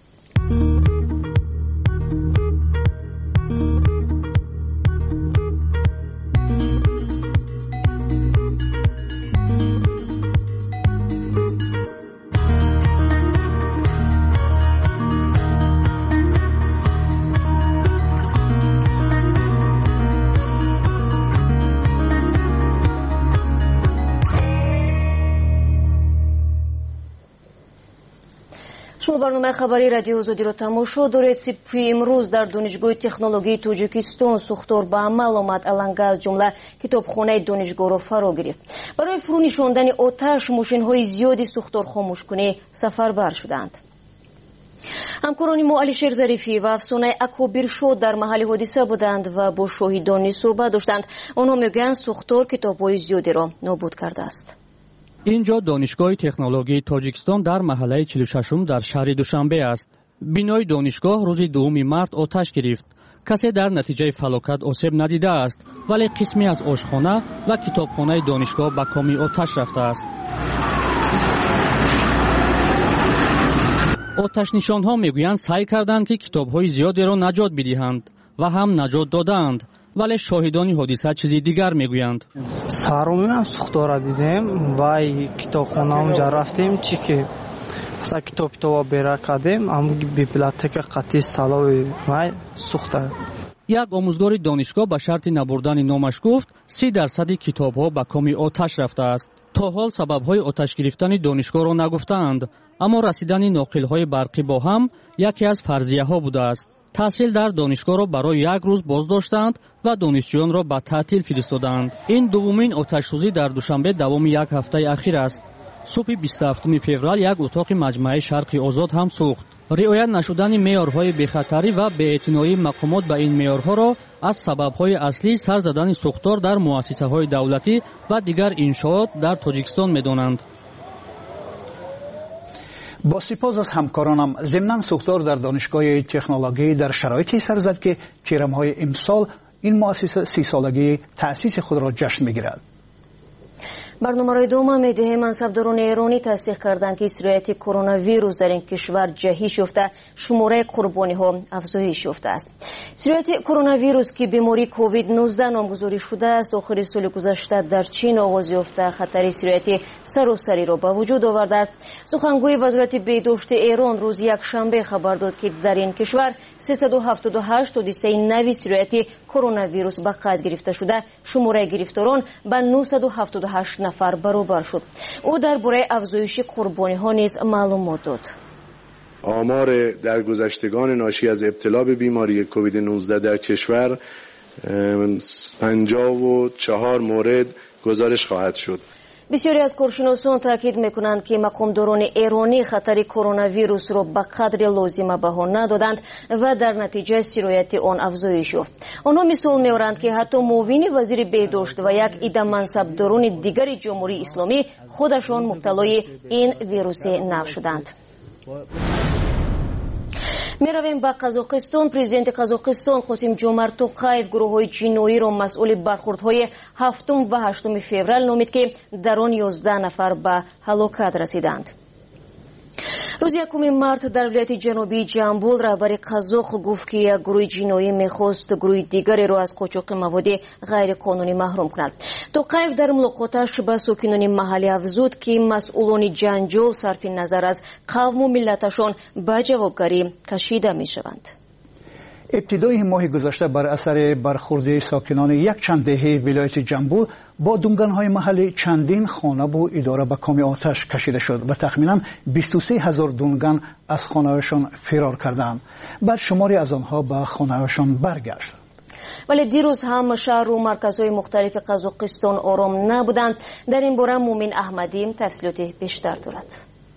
شما برنامه خبری رادیو آزادی را تماشا دارید. سپری امروز در دانشگاه تکنولوژی تاجیکستان سوختار به عمل آمد. علنگه از جمله کتابخانه دانشگاه را فرا گرفت. برای فرو نشاندن آتش ماشین‌های زیادی سوختار خاموشکنی سفربر شدند. همکاران ما علیشیر ظریفی و افسانه اکابرشاد در محل حادثه بودند و با شاهدان صحبت داشتند. آنها میگویند سوختار کتاب‌های زیادی را نابود کرده است. اینجا دانشگاه تکنولوژی تاجیکستان در محله چهل و ششم در شهر دوشنبه است. بینای دانشگاه روز دوم مارس آتش گرفت. کسی در نتیجه فلاکت آسیب ندیده است، ولی قسمی از آشخانه و کتابخانه دانشگاه به کام آتش رفته است. آتش نشانها میگویند سعی کردند که کتاب‌های زیادی را نجات بدهند و هم نجات دادند، ولی شاهدان حادثه چیزی دیگر میگویند. سرمون هم سوخته را دیدیم و کتابخانه اونجا رفتیم چی که اصلا کتاب کتاب بیره کردیم هم بیبلیوتک قطعی سلاوی مای سوخته. یک آموزگار دانشگاه به شرط نبردن نامش گفت سی درصد کتاب‌ها به کام آتش رفته است. تا حال سبب‌های آتش گرفتن دانشگاه را نگفتند، اما رسیدن ناقل‌های برقی با هم یکی از فرضیه‌ها بوده است. تحصیل در دانشگاه را برای یک روز بازداشتند و دانشجویان را به تعطیل فرستادند. این دومین آتش‌سوزی در دوشنبه دوام یک هفته اخیر است. صبح بیست و هفتم فوریه یک اتاق مجمع شرق آزاد هم سوخت. رعایت نشدن معیارهای بی‌خطری و بی‌اعتنایی مقامات به این معیارها را از سبب‌های اصلی سر زدن سوختار در مؤسسه‌های دولتی و دیگر انشاءات در تاجیکستان می‌دانند. با سپاس از همکارانم. ضمناً سوختار در دانشگاه تکنولوژی در شرایطی سر زد که تیرم‌های امسال این مؤسسه سی سالگی تأسیس خود را جشن می‌گیرد. برنامه را ادامه می‌دهیم. منصبداران ایرانی تصدیق کردند که سرایت کرونا ویروس در این کشور جهش یافته، شماره قربانی‌ها افزایش یافته است. سرایت کرونا ویروس که بیماری کووید نوزده نامگذاری شده است، آخر سال گذشته در چین آغاز یافته، خطر سرایت سراسری را به وجود آورده است. سخنگوی وزارت بهداشت ایران روز یکشنبه خبر داد که در این کشور سیصد و هفتاد و هشت حادثه نوی سرایت کرونا ویروس به قید گرفته شده، شماره گرفتاران به نهصد و هفتاد و هشت نفر برابر شد. او درباره افزایش قربانی‌ها نیز معلومات داد. آمار درگذشتگان ناشی از ابتلا به بیماری کووید نوزده در کشور پنجاه و چهار مورد گزارش خواهد شد. بسیاری از کارشناسان تاکید میکنند که مقامداران ایرانی خطر کرونا ویروس را به قدر لازم بها ندادند و در نتیجه سرایت آن افزایش یافت. آنها مثال میارند که حتی معاون وزیر بهداشت و یک عده منصبداران دیگر جمهوری اسلامی خودشان مبتلای این ویروس نو شدند. میرویم به قزاقستان. پرزیدنت قزاقستان قاسم جومرت توقایف گروه‌های جنایی را مسئول برخوردهای هفتم و هشتم فوریه نامید که در آن یازده نفر به هلاکت رسیدند. روز یکم مارس در ولایت جنوبی جنبول رهبر قزاق گفت که یک گروه جنایی میخواست گروه دیگری را از قاچاق مواد غیر قانونی محروم کند. توقایف در ملاقاتش با ساکنان محلی افزود که مسئولان جنجال صرف نظر از قوم و ملتشان به جوابگاری کشیده میشوند. ابتدای ماه گذشته بر اثر برخورد ساکنان یک چند دهه ولایت جنبول با دونگان‌های محلی چندین خانه و اداره به کام آتش کشیده شد و تخمینا بیست و سه هزار دونگان از خانه‌هایشان فرار کردند. بعد شماری از آنها به خانه‌هایشان برگشتند. ولی دیروز هم شهر و مرکزهای مختلف قزاقستان آرام نبودند. در این باره مومن احمدی تفصیلات بیشتر دارد.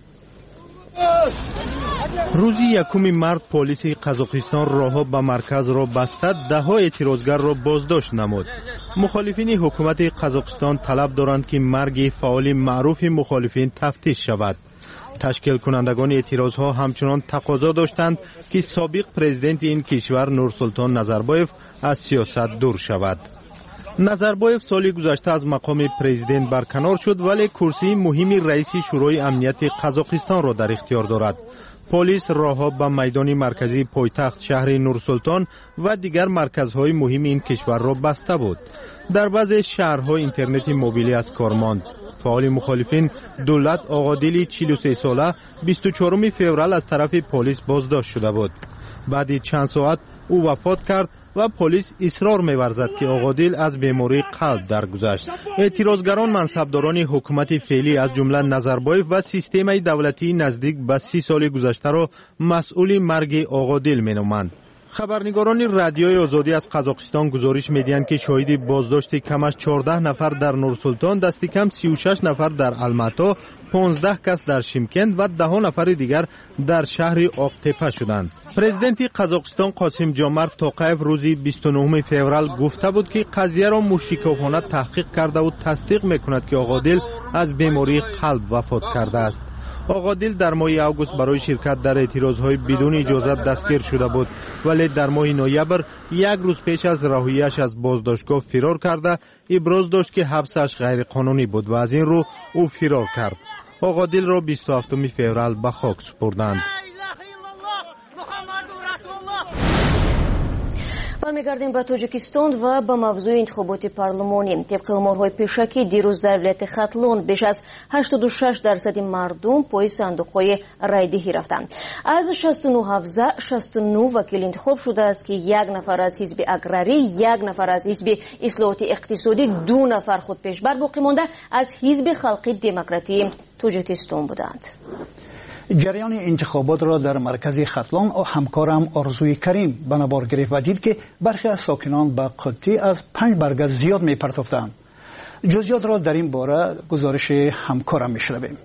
روز یکم مارس پلیس قزاقستان راه به مرکز را بسته، ده ها اعتراضگر را بازداشت نمود. مخالفین حکومت قزاقستان طلب دارند که مرگ فعال معروف مخالفین تفتیش شود. تشکیل کنندگان اعتراض ها همچنان تقاضا داشتند که سابق پرزیدنت این کشور نورسلطان نظربایف از سیاست دور شود. نظربایف سال گذشته از مقام پرزیدنت برکنار شد، ولی کرسی مهمی رئیس شورای امنیت قزاقستان را در اختیار دارد. پلیس راهها به میدان مرکزی پایتخت شهر نورسلطان و دیگر مرکزهای مهم این کشور را بسته بود. در بعضی شهرها اینترنت موبیلی از کار ماند. فعال مخالفین دولت آقادیلی چهل و سه ساله بیست و چهارم فوریه از طرف پلیس بازداشت شده بود. بعد چند ساعت او وفات کرد و پلیس اصرار می‌ورزد که آقادیل از بیماری قلب درگذشت. اعتراضگران منصبداران حکومت فعلی از جمله نظربایف و سیستم دولتی نزدیک به سی سال گذشته را مسئول مرگ آقادیل می‌نامند. خبرنگاران رادیوی آزادی از قزاقستان گزارش میدهند که شاهد بازداشت کمش چهارده نفر در نورسلطان، دست کم سی و شش نفر در الماتا، پانزده کس در شیمکند و ده نفر دیگر در شهر آقتپه شدند. پرزیدنت قزاقستان قاسم جامارت توقیف روزی بیست و نهم فوریه گفته بود که قضیه را مشرکانه تحقیق کرده و تصدیق میکند که آقادل از بیماری قلب وفات کرده است. آقادل در ماه اوگوست برای شرکت در اعتراضهای بدون اجازت دستگیر شده بود، ولی در ماه نوامبر یک روز پیش از رهایی‌اش از بازداشتگاه فرار کرده ابراز داشت که حبسش غیر قانونی بود و از این رو او فرار کرد. آقادل را بیست و هفتم فوریه به خاک سپردند. برمیگردیم به تاجیکستان و به موضوع انتخابات پارلمانی. طبق آمارهای پیشکی دیروز در ولایت خاتلون بیش از هشتاد و شش درصد مردم پای صندوق‌های رایدهی رفتند. از شصت و نه حوزه شصت و نه وکیل انتخاب شده است که یک نفر از حزب اگراری، یک نفر از حزب اصلاحات اقتصادی، دو نفر خود پیشبر باقی مانده از حزب خلق دموکراتی تاجیکستان بودند. جریان انتخابات را در مرکز خاتلون و همکارم آرزوی کریم به نبار گرفت و دید که برخی از ساکنان به قطعی از پنج برگه زیاد می پرداختند. جزئیات را در این باره گزارش همکارم میشنویم.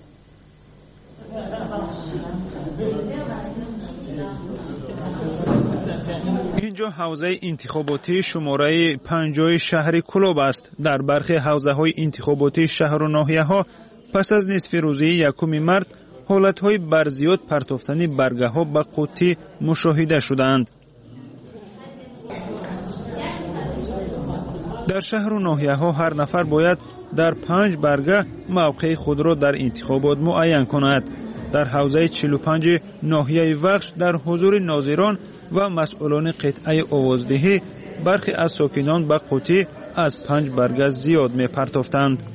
اینجا حوزه انتخاباتی شماره پنجاه شهر کلوب است. در برخی حوزه های انتخاباتی شهر و ناحیه ها پس از نصف روزی یکم مارس حالت‌های برزیاد پرتافتنی برگه‌ها به قطعی مشاهده شدند. در شهر و ناحیه‌ها هر نفر باید در پنج برگه موقع خود را در انتخابات معین کند. در حوزه چهل و پنج ناحیه وخش در حضور ناظران و مسئولان قطعه آوازدهی برخی از ساکنان به قطعی از پنج برگه زیاد می پرداختند.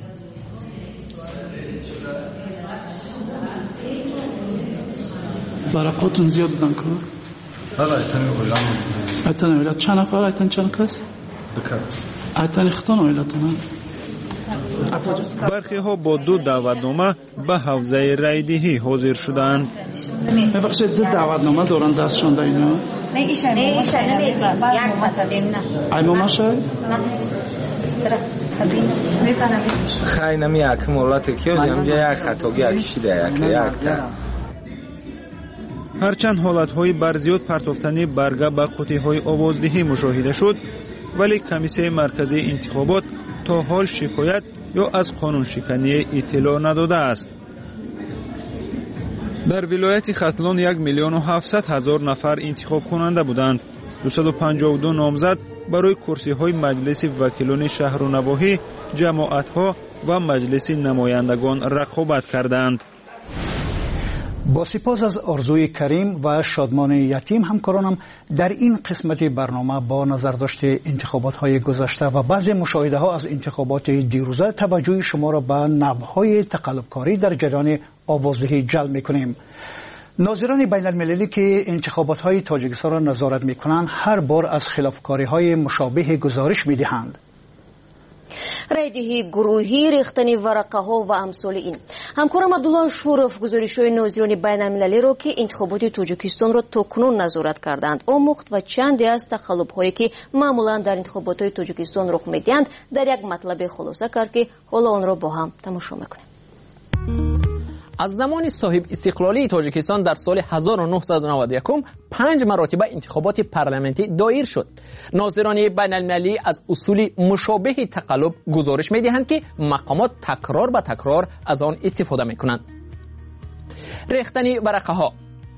برقاتون زیاد بودن که؟ بله ایتانی اویلان ایتانی اویلان چند نفر ایتانی چند کس؟ دکر ایتانی خطان اویلاتون برخی ها با دو دعوتنامه به حوزه رایدهی حاضر شدند. ببخشید دو دعوتنامه دارن دستشان در اینا؟ نه ایشان ایشان نمیتونن یک متدین نه ای ماما شای؟ نه خیلی نمی اکم اولاتی که همجا یک خطاگی اکشیده یک یک تا هرچند حالت‌های برزیاد پرتافتنی برگه به قطعه‌های آوازدهی مشاهده شد، ولی کمیسیون مرکزی انتخابات تا حال شکایت یا از قانون شکنی اطلاع نداده است. در ولایت خاتلون یک میلیون و هفتصد هزار نفر انتخاب کننده بودند. دویست و پنجاه و دو نامزد برای کرسی‌های مجلس وکیلان شهر و نواحی، جماعت‌ها و مجلس نمایندگان رقابت کردند. با سپاس از آرزوی کریم و شادمان یتیم همکارانم در این قسمت برنامه با نظرداشت انتخابات های گذشته و بعضی مشاهده ها از انتخابات دیروزه توجه شما را به نوع‌های تقلبکاری در جریان آوازدهی جلب می‌کنیم. ناظران بین المللی که انتخابات های تاجیکستان را نظارت می‌کنند هر بار از خلافکاری های مشابه گزارش می‌دهند. رایدهی گروهی، ریختن ورقه ها و امثال این. همکارم عبدالله شورف گزارش های ناظران بین المللی را که انتخابات تاجیکستان را تاکنون نظارت کردند آموخت و چندی از تقلب هایی که معمولا در انتخابات های تاجیکستان رخ میدهند در یک مطلب خلاصه کرد که حالا آن را با هم تماشا میکنیم. از زمان صاحب استقلالی تاجیکستان در سال هزار و نهصد و نود و یک پنج مراتب انتخابات پارلمانتی دایر شد. ناظران بین المللی از اصول مشابه تقلب گزارش می دهند که مقامات تکرار به تکرار از آن استفاده می کنند. ریختن ورقه ها.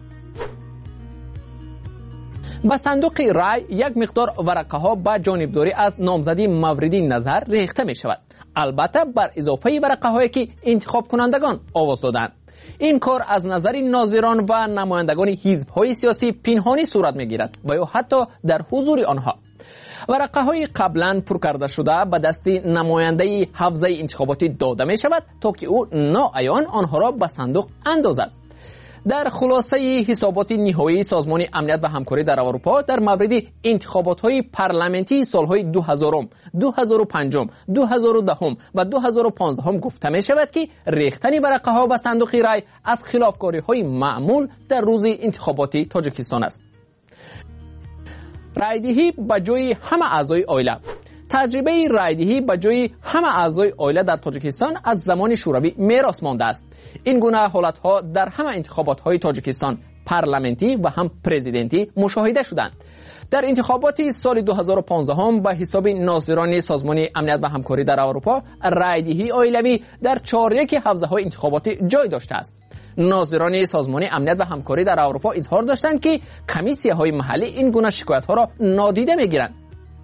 به صندوق رای یک مقدار ورقه ها به جانبداری از نامزدی مورد نظر ریخته می شود. البته بر اضافه ورقه هایی که انتخاب کنندگان آواز دادند. این کار از نظر ناظران و نمایندگان حزب های سیاسی پنهانی صورت می گیرد و یا حتی در حضور آنها. ورقه های قبلا پر کرده شده به دست نماینده حوزه انتخاباتی داده می شود تا که او ناعیان آنها را به صندوق اندازد. در خلاصه حسابات نهایی سازمان امنیت و همکاری در اروپا در مورد انتخابات‌های پارلمانتی سال‌های دو هزار، دو هزار و پنج، دو هزار و ده و دو هزار و پانزده گفته می شود که ریختن ورقه‌ها به صندوق رای از خلافکاری‌های معمول در روز انتخاباتی تاجیکستان است. رایدهی به جای همه اعضای عائله. تجربه رایدهی به جای همه اعضای عائله در تاجیکستان از زمان شوروی میراث مانده است. این گونه حالتها در همه انتخابات‌های تاجیکستان پارلمانتی و هم پرزیدنتی مشاهده شدند. در انتخابات سال دو هزار و پانزده هم به حساب ناظران سازمان امنیت و همکاری در اروپا، رایدهی عائلوی در چهار یک حوزه‌های انتخاباتی جای داشته است. ناظران سازمان امنیت و همکاری در اروپا اظهار داشتند که کمیسیه‌های محلی این گونه شکایت‌ها را نادیده می‌گیرند.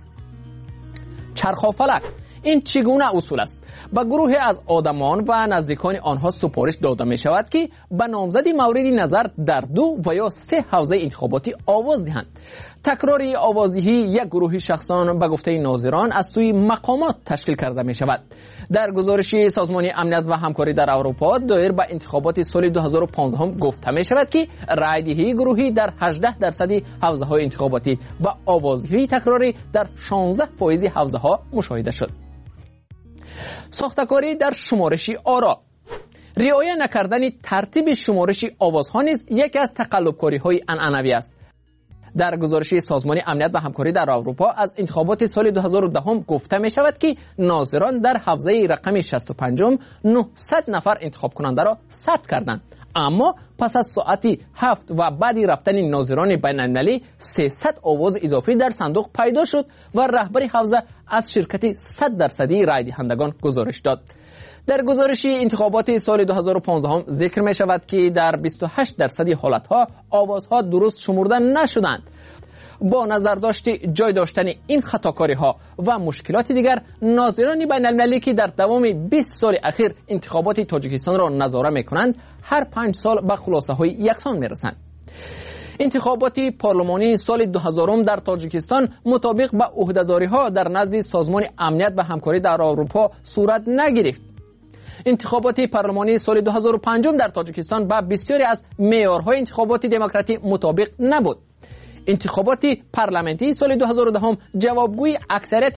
چرخافلک این چگونه اصول است؟ به گروه از آدمان و نزدیکان آنها سپارش داده می شود که به نامزدی مورد نظر در دو و یا سه حوزه انتخاباتی آواز دهند. تکرار آوازدهی یک گروه شخصان به گفته ناظران از سوی مقامات تشکیل کرده می شود. در گزارش سازمان امنیت و همکاری در اروپا دایر به انتخابات سال دو هزار و پانزده هم گفته می شود که رایدهی گروهی در هجده درصد حوزه های انتخاباتی و آوازدهی تکراری در شانزده فایز حوزه ها مشاهده شد. ساختکاری در شمارش آرا. رعایت نکردن ترتیب شمارش آوازها نیز یکی از تقلب‌کاری‌های عنعنوی است. در گزارش سازمان امنیت و همکاری در اروپا از انتخابات سال دو هزار و ده هم گفته می شود که ناظران در حوزه رقم شصت و پنج نهصد نفر انتخاب کننده را ثبت کردند، اما پس از ساعتی هفت و بعد رفتن ناظران بین‌المللی سیصد آواز اضافی در صندوق پیدا شد و رهبر حوزه از شرکت صد درصدی رای دهندگان گزارش داد. در گزارش انتخابات سال دو هزار و پانزده هم ذکر می شود که در بیست و هشت درصد حالتها آوازها درست شمرده نشدند. با نظر داشت جای داشتن این خطاکاری ها و مشکلات دیگر، ناظران بین المللی که در دوام بیست سال اخیر انتخابات تاجیکستان را نظاره می کنند هر پنج سال به خلاصه های یکسان می رسند. انتخابات پارلمانی سال دو هزار در تاجیکستان مطابق به عهده‌داری ها در نزد سازمان امنیت و همکاری در اروپا صورت نگرفت. انتخابات پارلمانی سال دو هزار و پنج در تاجیکستان با بسیاری از معیارهای انتخابات دموکراتی مطابق نبود. انتخابات پارلمانتی سال دو هزار و ده جوابگوی اکثریت